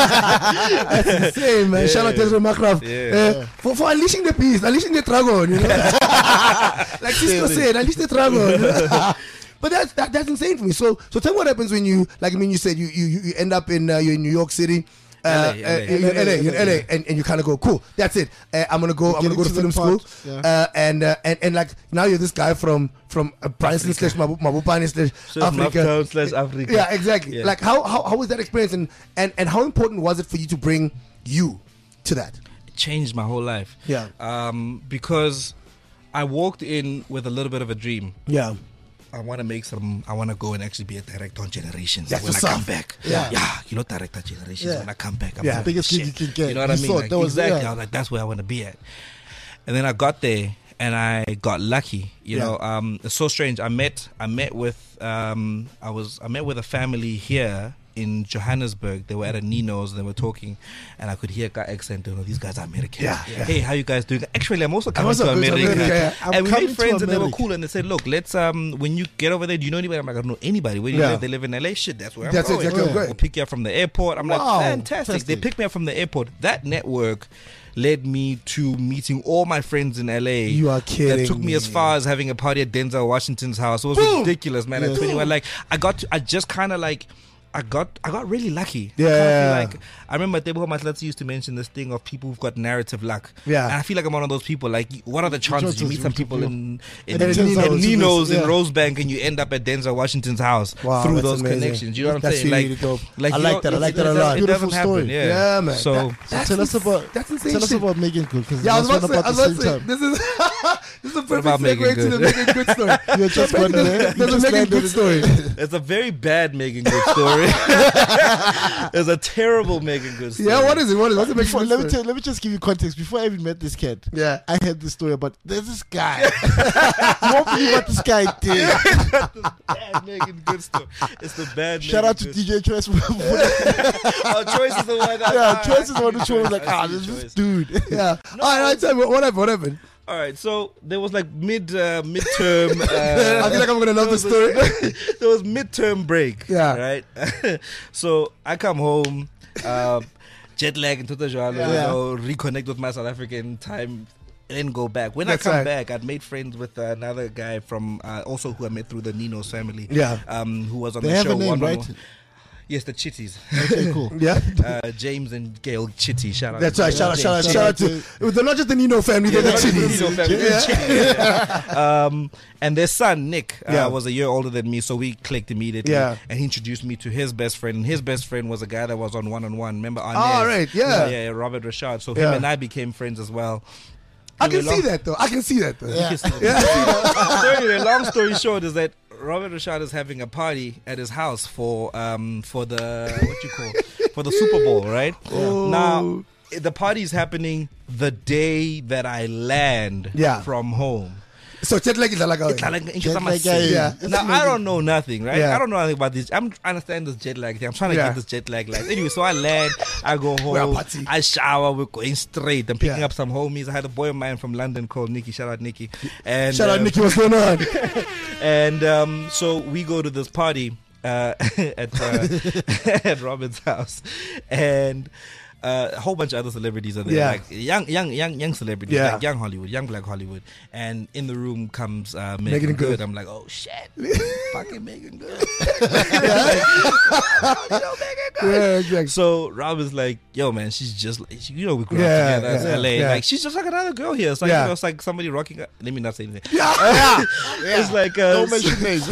That's insane, man. Shout out to Desiree Makraf Yeah. uh, for, for unleashing the beast, unleashing the dragon, you know. Like Cisco said, unleash the dragon. You know? But that's that, that's insane for me. So so tell me what happens when you, like I mean, you said you you, you end up in uh, you're in New York City. Uh, L A, uh, L A. you're in L A, you're in L A, and, and you kind of go, cool. That's it. Uh, I'm gonna go. I'm gonna get go to into film the school. part, yeah. Uh, and, uh, and and like now you're this guy from from uh, Bryanston slash Mabu- Mabupane slash Africa. Maptown slash Africa. Yeah, exactly. Yeah. Like how, how how was that experience, and, and and how important was it for you to bring you to that? It changed my whole life. Yeah. Um, because I walked in with a little bit of a dream. Yeah. I want to make some. I want to go and actually be a director on Generations That's when I what's come up. back. Yeah. yeah, you know, director Generations Yeah. when I come back. I'm Yeah. like, Biggest gig shit. you can get. You know what You I mean? thought Like, that was- exactly. yeah. I was like, that's where I want to be at. And then I got there and I got lucky. You Yeah. know, um, it's so strange. I met. I met with. Um, I was. I met with a family here in Johannesburg. They were at a Nino's and they were talking, and I could hear a guy accent. You know, these guys are American. Yeah, yeah. Hey, how you guys doing? Actually, I'm also coming also to going to America. America, yeah. I'm And we coming made to friends, and they were America. cool. And they said, "Look, let's um, when you get over there, do you know anybody?" I'm like, "I don't know anybody. Where do you Yeah. live?" They live in L A. Shit, that's where I'm That's going. exactly where I'm going. We'll pick you up from the airport. I'm Wow. like, fantastic. They Fantastic. picked me up from the airport. That network led me to meeting all my friends in L A. You are kidding That took me, as me. far as having a party at Denzel Washington's house. It was Boom. ridiculous, man. At Yeah. twenty-one, like I got, to, I just kind of like. I got I got really lucky. I Yeah. kinda feel like I remember Debo Matlats used to mention this thing of people who've got narrative luck. Yeah. And I feel like I'm one of those people. Like, what are the chances you chances meet some you- people you- in in, And in, Nino's, Nino's in yeah. Rosebank and you end up at Denzel Washington's house Wow, through that's those amazing. connections. You know what I'm That's saying? really, like, really dope. like I you like know, that. I it- like that it a doesn't- lot. It doesn't Beautiful happen. story. Yeah. Yeah, man. So That- that's Tell us ins- about that's insane tell us shit. about Megan Good because Yeah, I was that's about one to say, I about was the about to same say, time. this is this is a perfect about segue Megan to the Good? Megan Good story. You just So went there's there. a- You There's a just Megan landed Good it. story. it's a very bad Megan Good story. story. There's a terrible Megan Good story. Yeah, what is it? What is it? What's the Megan Before, Good let me story? tell, let me just give you context. Before I even met this kid, Yeah. I had this story about there's this guy. You won't believe what this guy did. Bad Megan Good story. It's the bad. Shout Megan out to Good D J Choice. Oh, Choice is the one. That, Yeah, ah, Choice is the one who I see told me like, Choice, I ah, see there's this Choice. dude. Yeah. all right, all right, tell me, what happened? What happened? All right, so there was like mid uh, midterm. Uh, I feel like I'm gonna know the story. there was midterm break. Yeah. Right. So I come home, uh, jet lag into the journal, Yeah. you know, reconnect with my South African time, and then go back. When That's I come right. back, I'd made friends with uh, another guy from uh, also who I met through the Nino's family. Yeah. Um, who was on They the have show. a name, one on right? one. Yes, the Chitties. Okay, cool. Yeah. Uh, James and Gail Chitty. Shout out. That's to right. Shout out, shout out, James. shout out to. They're not just the Nino family, they're the Yeah, Chitties. Nino family. Yeah. Chitties, yeah. Um, and their son Nick uh, Yeah. was a year older than me, so we clicked immediately. Yeah. And he introduced me to his best friend, and his best friend was a guy that was on one on one. Remember? Arnez? Oh, right, yeah. yeah, yeah, Robert Rashad. So him Yeah. and I became friends as well. I can Anyway, see long- that though. I can see that though. Yeah. So anyway, long story short is that Robert Rashad is having a party at his house for um for the what you call for the Super Bowl, right? Oh. Now the party is happening the day that I land Yeah. from home. So jet lag is like a It's like in Jet lag, Kisama City. yeah. Now I don't know nothing, right? Yeah. I don't know anything about this. I'm trying to understand this jet lag thing. I'm trying to Yeah. get this jet lag life. Anyway, so I land, I go We're home, party. I shower, we're going straight. I'm picking Yeah. up some homies. I had a boy of mine from London called Nicky. Shout out Nicky. And Shout out um, Nicky, what's going on? and um, so we go to this party uh, at uh, at Robert's house, and uh, a whole bunch of other celebrities are there, Yeah. like young, young, young, young celebrities, Yeah. like young Hollywood, young Black Hollywood. And in the room comes uh, Megan, Megan Good. Good. I'm like, oh shit, fucking Megan Good. Yeah, exactly. So Robert's like, yo, man, she's just, like, she- you know, we grew Yeah, up together as yeah, L A. yeah. Like, she's just like another girl here. It's like, Yeah. you know, it's like somebody rocking. A, let me not say anything. Yeah. It's like, uh, Don't mention names.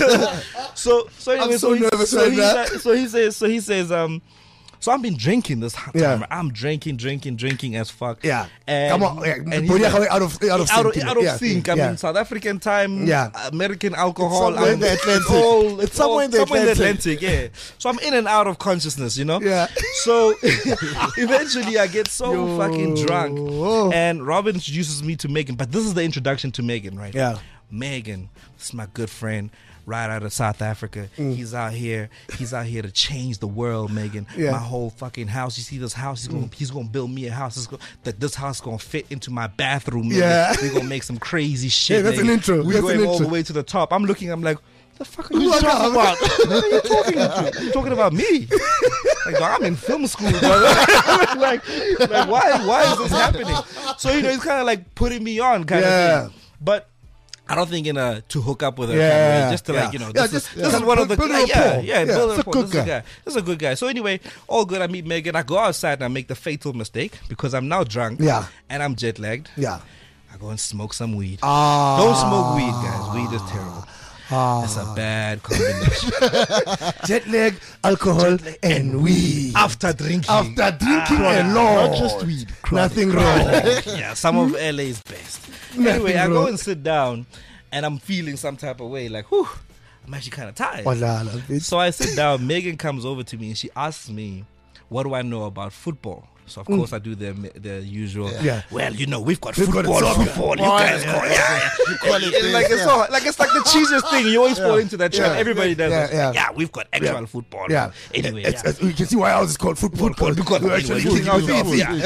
so so anyway, I'm so he, nervous so, right he, now. like- so he says so he says um so I've been drinking this time. Yeah. I'm drinking, drinking, drinking as fuck. Yeah. And, Come on. Yeah. and he's Body like- out of out of out of, sync. out of Yeah. sync. I Yeah. mean, South African time, Yeah. American alcohol. somewhere in I'm- the it's Atlantic. all- It's somewhere all- in the somewhere Atlantic. yeah. So I'm in and out of consciousness, you know? Yeah. So eventually I get so Yo. fucking drunk. Oh. And Robin introduces me to Megan. But this is the introduction to Megan, right? Yeah. Megan, this is my good friend. Right out of South Africa. He's out here. He's out here to change the world, Megan. Yeah. My whole fucking house. You see this house? He's gonna he's gonna build me a house. It's gonna, that this house gonna fit into my bathroom. Megan. Yeah. We're gonna make some crazy shit. Yeah, that's Megan. an intro. We're That's going an all the intro. way to the top. I'm looking, I'm like, what the fuck are you Who's talking that? about? What are you talking about? You're talking about me. Like, dog, I'm in film school, brother. like, like, why why is this happening? So, you know, he's kind of like putting me on kind Yeah. of thing. But I don't think in a to hook up with her, Yeah, kind of way, just to yeah. like you know, Yeah, this just- is this yeah. is one of the Build a yeah, yeah, rapport. yeah, Yeah, build a it's a rapport. good This is a guy. guy. This is a good guy. So anyway, all good. I meet Megan. I go outside and I make the fatal mistake because I'm now drunk. Yeah. and I'm jet lagged. Yeah. I go and smoke some weed. Ah. Don't smoke weed, guys. Weed is terrible. It's a bad combination. Jet lag, alcohol, and weed. After drinking, After drinking Ah, alone. Not just weed. Nothing wrong. yeah, some of L A's best. Anyway, I go and sit down, and I'm feeling some type of way, like, whew, I'm actually kind of tired. Walala, bitch. So I sit down. Megan comes over to me and she asks me, "What do I know about football?" So of course I do the the usual. Yeah. Well, you know we've got We've got football, it, soccer. football. You Oh, guys yeah, call, yeah, yeah, yeah. call it It's this, like it's yeah. so like it's like the cheesiest thing. You always fall into that trap. Yeah. Everybody does. Yeah, it. yeah. yeah, we've got actual Yeah. football. Yeah. Anyway, It's, yeah. it's, you can see why ours is called football. Football, because we're anyway, actually kicking our kicking feet, our yeah.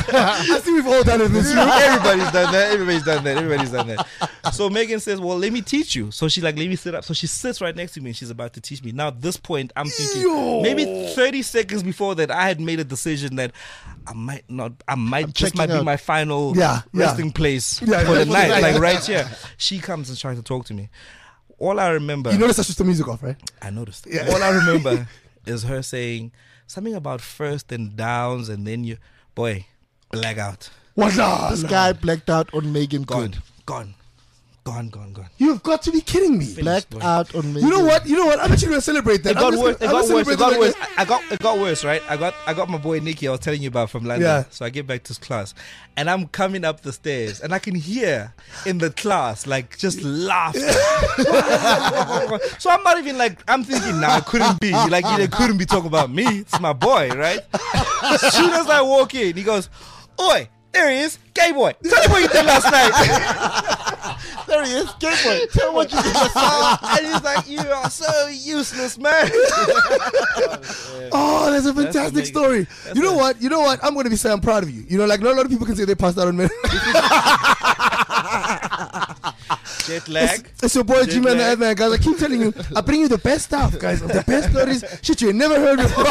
I see we've all done it in this room. Everybody's done that. Everybody's done that. Everybody's done that. So Megan says, "Well, let me teach you." So she's like, "Let me sit up." So she sits right next to me and she's about to teach me. Now, at this point, I'm thinking Yo. maybe thirty seconds before that, I had made a decision that I might not. I might. This checking might be out. my final Yeah, yeah. resting place Yeah, for the yeah. night. Yeah. Like right here, she comes and tries to talk to me. All I remember, You notice I switched the music off, right? I noticed. Yeah. All I remember is her saying something about first and downs, and then you, boy, blackout. Walala. This guy blacked out on Megan Gone, Good. gone, Gone, gone, gone. You've got to be kidding me. Blacked out on me. You know what? You know what? I'm actually gonna celebrate that. It got I'm just worse. It gonna- I'm got gonna worse. It celebrate got worse. that. I I got it got worse, right? I got I got my boy Nicky. I was telling you about from London. Yeah. So I get back to his class, and I'm coming up the stairs, and I can hear in the class like just laughter. So I'm not even like I'm thinking, nah, it couldn't be. Like it couldn't be talking about me. It's my boy, right? As soon as I walk in, he goes, "Oi, there he is, gay boy. Tell me what you did last night." There he is, Game Boy. Tell me what you did last night. And he's like, "You are so useless, man." Oh, that's a fantastic amazing. story. That's You know a- what? You know what? I'm going to be saying I'm proud of you. You know, like not a lot of people can say they passed out on men. Jet lag. It's your boy Jet G-Man the lag. Ad Man, guys. I keep telling you, I bring you the best stuff, guys. The best stories, shit you ain't never heard before.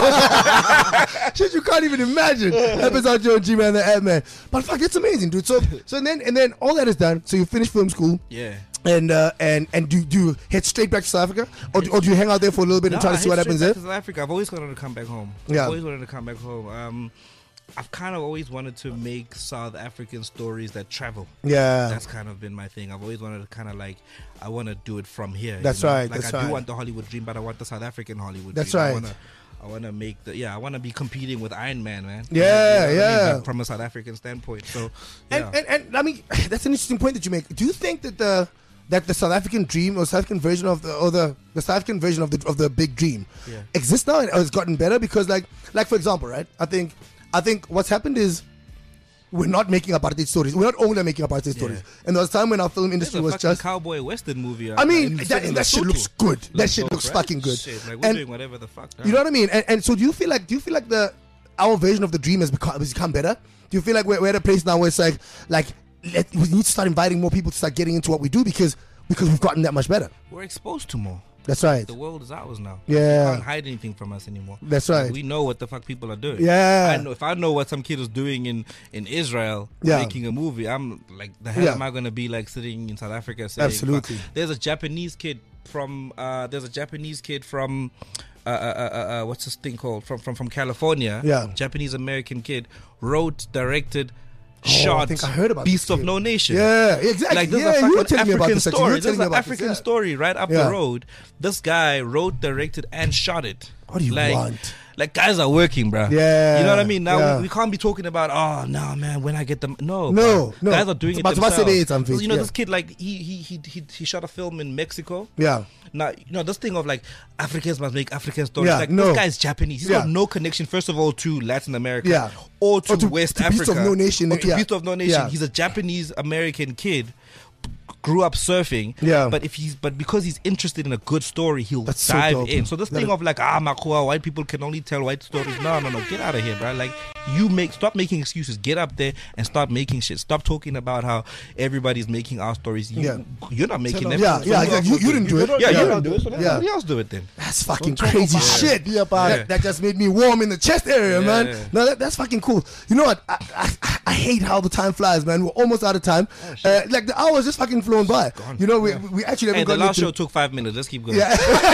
Shit you can't even imagine. Episode Joe G-Man the Ad Man. But fuck, it's amazing, dude. So, so then, and then all that is done. So you finish film school. Yeah. And uh, and and do, do you head straight back to South Africa, or do, or do you hang out there for a little bit and try I to see what hate happens straight there? back to South Africa. I've always wanted to come back home. Yeah. I've always wanted to come back home. Um, I've kind of always wanted to make South African stories that travel. Yeah, That's kind of been my thing. I've always wanted to kind of like, I want to do it from here. That's you know? right, Like that's I right. do want the Hollywood dream, but I want the South African Hollywood That's dream. right. I want to, I want to make the yeah. I want to be competing with Iron Man, man. Yeah, You know what I mean? yeah. Like, from a South African standpoint. So and, yeah. and and I mean that's an interesting point that you make. Do you think that the that the South African dream or South African version of the or the, the South African version of the of the big dream Yeah. exists now and has gotten better? Because like like for example, right? I think I think what's happened is we're not making apartheid stories. We're not only making apartheid stories. And there was a time when our film There's industry a was fucking just. cowboy western movie. I mean, uh, that, in that shit Lesotho. looks good. That Looks shit dope, looks right? fucking good. Shit, like we're And doing whatever the fuck. you know what I mean? And, and so do you feel like do you feel like the our version of the dream has become has become better? Do you feel like we're, we're at a place now where it's like like let, we need to start inviting more people to start getting into what we do because because we've gotten that much better? We're exposed to more. That's right. The world is ours now. Yeah. You can't hide anything from us anymore. That's Like, right. we know what the fuck people are doing. Yeah. I know if I know what some kid is doing in, in Israel Yeah. making a movie, I'm like, the hell Yeah. am I gonna be like sitting in South Africa saying Absolutely. fuck. There's a Japanese kid from uh there's a Japanese kid from uh, uh, uh, uh, what's this thing called from from, from California. Yeah. Japanese American kid wrote, directed, Oh, I shot think I heard about Beast this of kid. No Nation. Yeah, exactly. Like this yeah, is a you were fucking telling me about African this. actually. You were story. This telling is me an about this, African yeah. story right up Yeah. the road. This guy wrote, directed, and shot it. What do you like, want? Like guys are working, bro. Yeah, you know what I mean. Now yeah. we, we can't be talking about oh no man when I get them. No, No, bro. no. Guys are doing It's it about to say themselves. it, something, You know yeah. this kid like he he he he he shot a film in Mexico. Yeah. Now you know this thing of like Africans must make African stories. Yeah, like no. this guy's Japanese. He's Yeah. got no connection. First of all, to Latin America. Yeah. Or to, Or to- West to Beast Africa. of No Nation, Or to yeah. Beast of No Nation. Yeah. He's a Japanese American kid. Grew up surfing, Yeah. But if he's but because he's interested in a good story, he'll That's so dive dope. in. So this That thing is- of like ah makua, white people can only tell white stories. No, no, no, get out of here, bro. Like you make stop making excuses. Get up there and start making shit. Stop talking about how everybody's making our stories. You, Yeah. You're not making them. Yeah, So yeah, who yeah, else you- will you didn't do it. Yeah, Yeah. you don't do it. So let Yeah. somebody else do it then. That's fucking Don't talk crazy about it. shit. Be about that, it. that just made me warm in the chest area, Yeah. man. No, that, that's fucking cool. You know what? I, I, I hate how the time flies, man. We're almost out of time. uh, like the hour's just fucking flown by. You know, we, we actually Hey, haven't the gotten last into show took five minutes. Let's keep going. Yeah.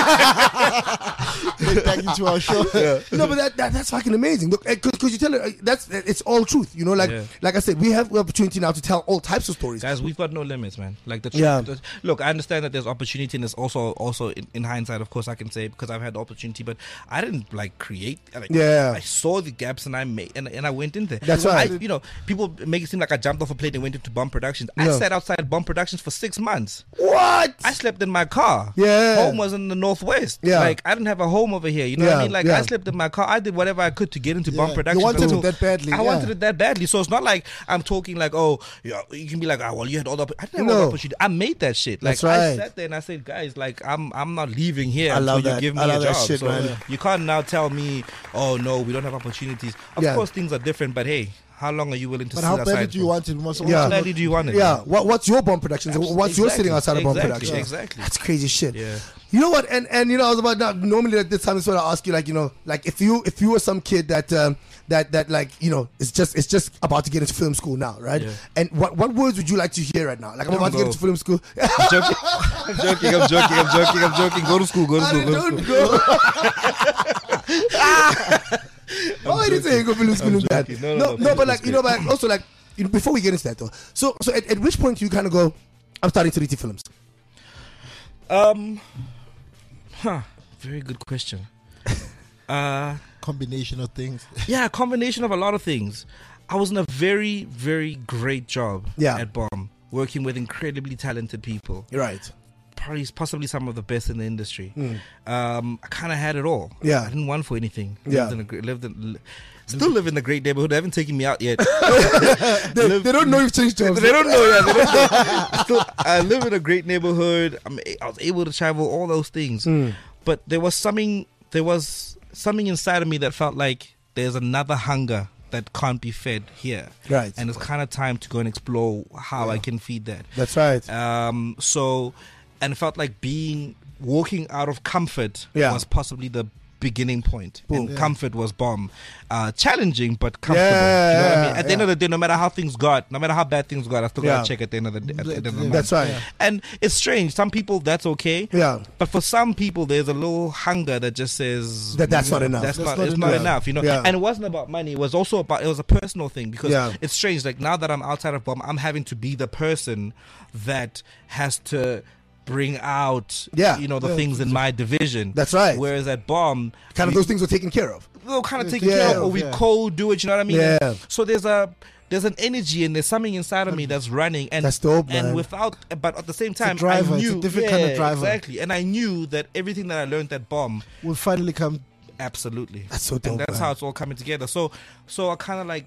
Get back into our show. No, but that, that that's fucking amazing. Look, because you tell it, uh, that's it's all truth. You know, like Yeah. like I said, we have the opportunity now to tell all types of stories. Guys, we've got no limits, man. Like the, Yeah. the look, I understand that there's opportunity, and there's also also in, in hindsight, of course, I can say because I've had the opportunity, but I didn't like create. Like, Yeah. I saw the gaps and I made and, and I went in there. That's I, right. you know, people make it seem like I jumped off a plane and went into Bomb Productions. I Yeah. sat outside Bomb Productions for six months. What? I slept in my car. Yeah. Home was in the northwest. Yeah. Like I didn't have a home over here. You know what Yeah, I mean? Like yeah. I slept in my car. I did whatever I could to get into Yeah. Bomb You Productions. wanted it until- that badly, I yeah. wanted it that badly. So it's not like I'm talking like, oh, yeah, you can be like, oh, well, you had all the. I didn't have all No. the opportunity. I made that shit. Like That's I right. sat there and I said, guys, like I'm I'm not leaving here I until love you that. give me I a love that job. shit, so man. you can't now tell me, oh no, we don't have opportunities. Of Yeah. course, things are different, but hey, how long are you willing to But sit how aside badly do you for? want it? We must Yeah. How also badly do you want it? Yeah. What, what's your Bomb Productions? Absolutely. What's you're sitting Exactly. outside of Bomb Exactly. Productions? Exactly. That's crazy shit. Yeah. You know what? And and you know, I was about now. Normally at this time, it's what I ask you, like you know, like if you if you were some kid that um, that that like you know, it's just it's just about to get into film school now, right? Yeah. And what what words would you like to hear right now? Like I'm about to get go. into film school. I'm joking. I'm joking. I'm joking. I'm joking. I'm joking. Go to school. Go to school. Go to school. Don't go. Oh, I didn't say go film school. That. joking. No, No, no, no, no, but that's like you know, but also like you know, before we get into that though. So so at, at which point do you kind of go? I'm starting Seriti Films? Um, huh, very good question. Uh, combination of things. Yeah, a combination of a lot of things. I was in a very, very great job yeah. at BOM, working with incredibly talented people. You're right. Probably, possibly some of the best in the industry. Mm. Um, I kind of had it all. Yeah. I didn't want for anything. Yeah. Lived in a, great- lived in, still live in a great neighborhood. They haven't taken me out yet. they, live, they don't know you've changed jobs. They don't know. Yeah, they don't know. Still, I live in a great neighborhood. I'm, I was able to travel, all those things. Mm. But there was something. There was something inside of me that felt like there's another hunger that can't be fed here. Right. And it's kind of time to go and explore how yeah. I can feed that. That's right. Um. So, and it felt like being walking out of comfort yeah. was possibly the beginning point. Boom. And Yeah. comfort was bomb. Uh, challenging but comfortable. Yeah, you know what I mean? At yeah. the end of the day, no matter how things got, no matter how bad things got, I still Yeah. gotta check at the end of the day. At the end of the month. That's right. Yeah. And it's strange. Some people that's okay. Yeah. But for some people, there's a little hunger that just says that that's you know, not enough. That's, That's not. not It's enough. not enough. You know. Yeah. And it wasn't about money. It was also about. It was a personal thing because Yeah. it's strange. Like now that I'm outside of BOM, I'm having to be the person that has to bring out, Yeah. you know, the Yeah. things in my division. That's right. Whereas at BOM, kind of we- those things were taken care of. they'll kind of take it Yeah. care of, or we Yeah. co-do it. You know what I mean? Yeah. So there's a there's an energy and there's something inside of me that's running, and That's dope, and man. without, but at the same a time, driver. I It's a knew different yeah, kind of driver. exactly, and I knew that everything that I learned at BOM, Will finally come. absolutely, That's so dope, and that's man. how it's all coming together. So, so I kind of like.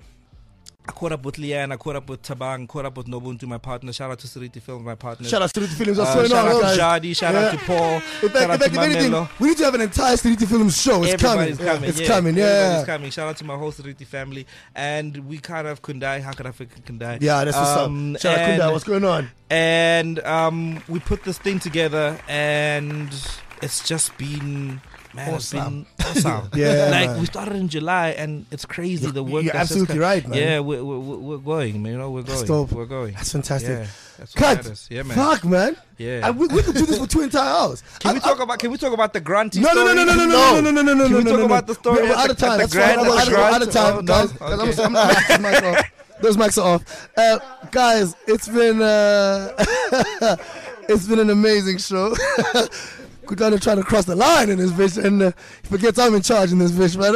I caught up with Leanne, I caught up with Tabang, caught up with Nobuntu, my partner. Shout out to Seriti Films, my partner. Shout out to Seriti Films. What's Uh, going shout on, out guys? to Jadi, shout out Yeah. to Paul, In shout fact, out in to fact, if anything, Mamelo. we need to have an entire Seriti Films show. It's Everybody's coming. coming. It's yeah. coming. Everybody's Yeah. coming. Shout out to my whole Seriti family, and we kind of Kundai. How could I forget Kundai? Yeah, that's what's Um, up. Shout out and- Kunda. What's going on? And um, we put this thing together, and it's just been. Man, it's Awesome. been awesome. Yeah, like man. we started in July, and it's crazy You're- the work. you're that's just absolutely come- right, man. Yeah, we're, we're, we're going, man. You know, we're That's going. dope. We're going. That's fantastic. Yeah, that's what Cut. matters. Yeah, man. Fuck, man. Yeah. I, we, we could do this for two entire hours. Can I- we I- talk about? Can we talk about the Granty No, no, story? no, no, no, no, no, no, no, no, no, no. Can we no, talk no, about no. the story We're at out the- of time. at the That's fine. Grand- I'm at the out of time, Grand? guys. Oh, no? Guys, I'm- Okay. I'm- I'm- those mics are off. Those mics are off. Uh, guys, it's been uh, it's been an amazing show. Kutana trying to cross the line in this bitch, and uh, he forgets I'm in charge in this bitch, man.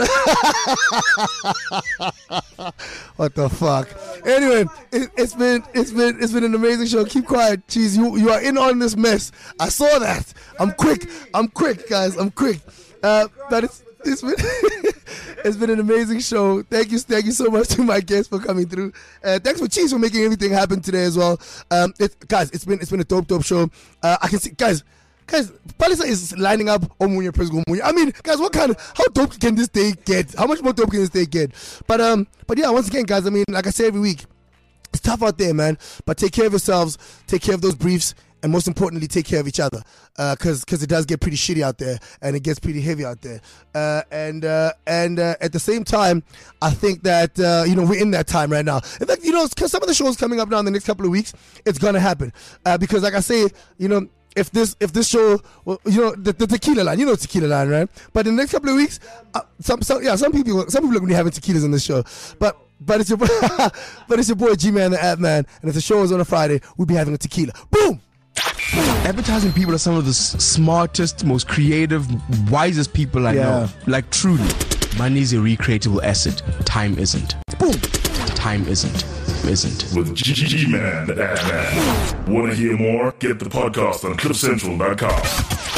What the fuck? Anyway, it, it's been it's been it's been an amazing show. Keep quiet, Cheese. You you are in on this mess. I saw that. I'm quick. I'm quick, guys. I'm quick. Uh, but it's it's been it's been an amazing show. Thank you, thank you so much to my guests for coming through. Uh, thanks for Cheese for making everything happen today as well. Um, it, guys, it's been it's been a dope dope show. Uh, I can see, guys. Guys, Palisa is lining up Omunya Press Gomunya. I mean, guys, what kind of how dope can this day get? How much more dope can this day get? But um, but yeah, once again, guys, I mean, like I say every week, it's tough out there, man. But take care of yourselves, take care of those briefs, and most importantly, take care of each other. Uh, cause, cause it does get pretty shitty out there, and it gets pretty heavy out there. Uh, and uh, and uh, at the same time, I think that uh, you know we're in that time right now. In fact, you know, cause some of the shows coming up now in the next couple of weeks, it's gonna happen. Uh, because like I say, you know. If this if this show, well, you know, the, the tequila line, you know tequila line, right? But in the next couple of weeks, uh, some, some yeah, some people some people are going to be having tequilas on this show. But but it's your but it's your boy G-Man the App Man, and if the show is on a Friday, we'll be having a tequila. Boom. Advertising people are some of the s- smartest, most creative, wisest people I Yeah. know. Like truly, money is a recreatable asset. Time isn't. Boom. Time isn't. Isn't. With G-Man, the Ad Man. Want to hear more? Get the podcast on cliff central dot com.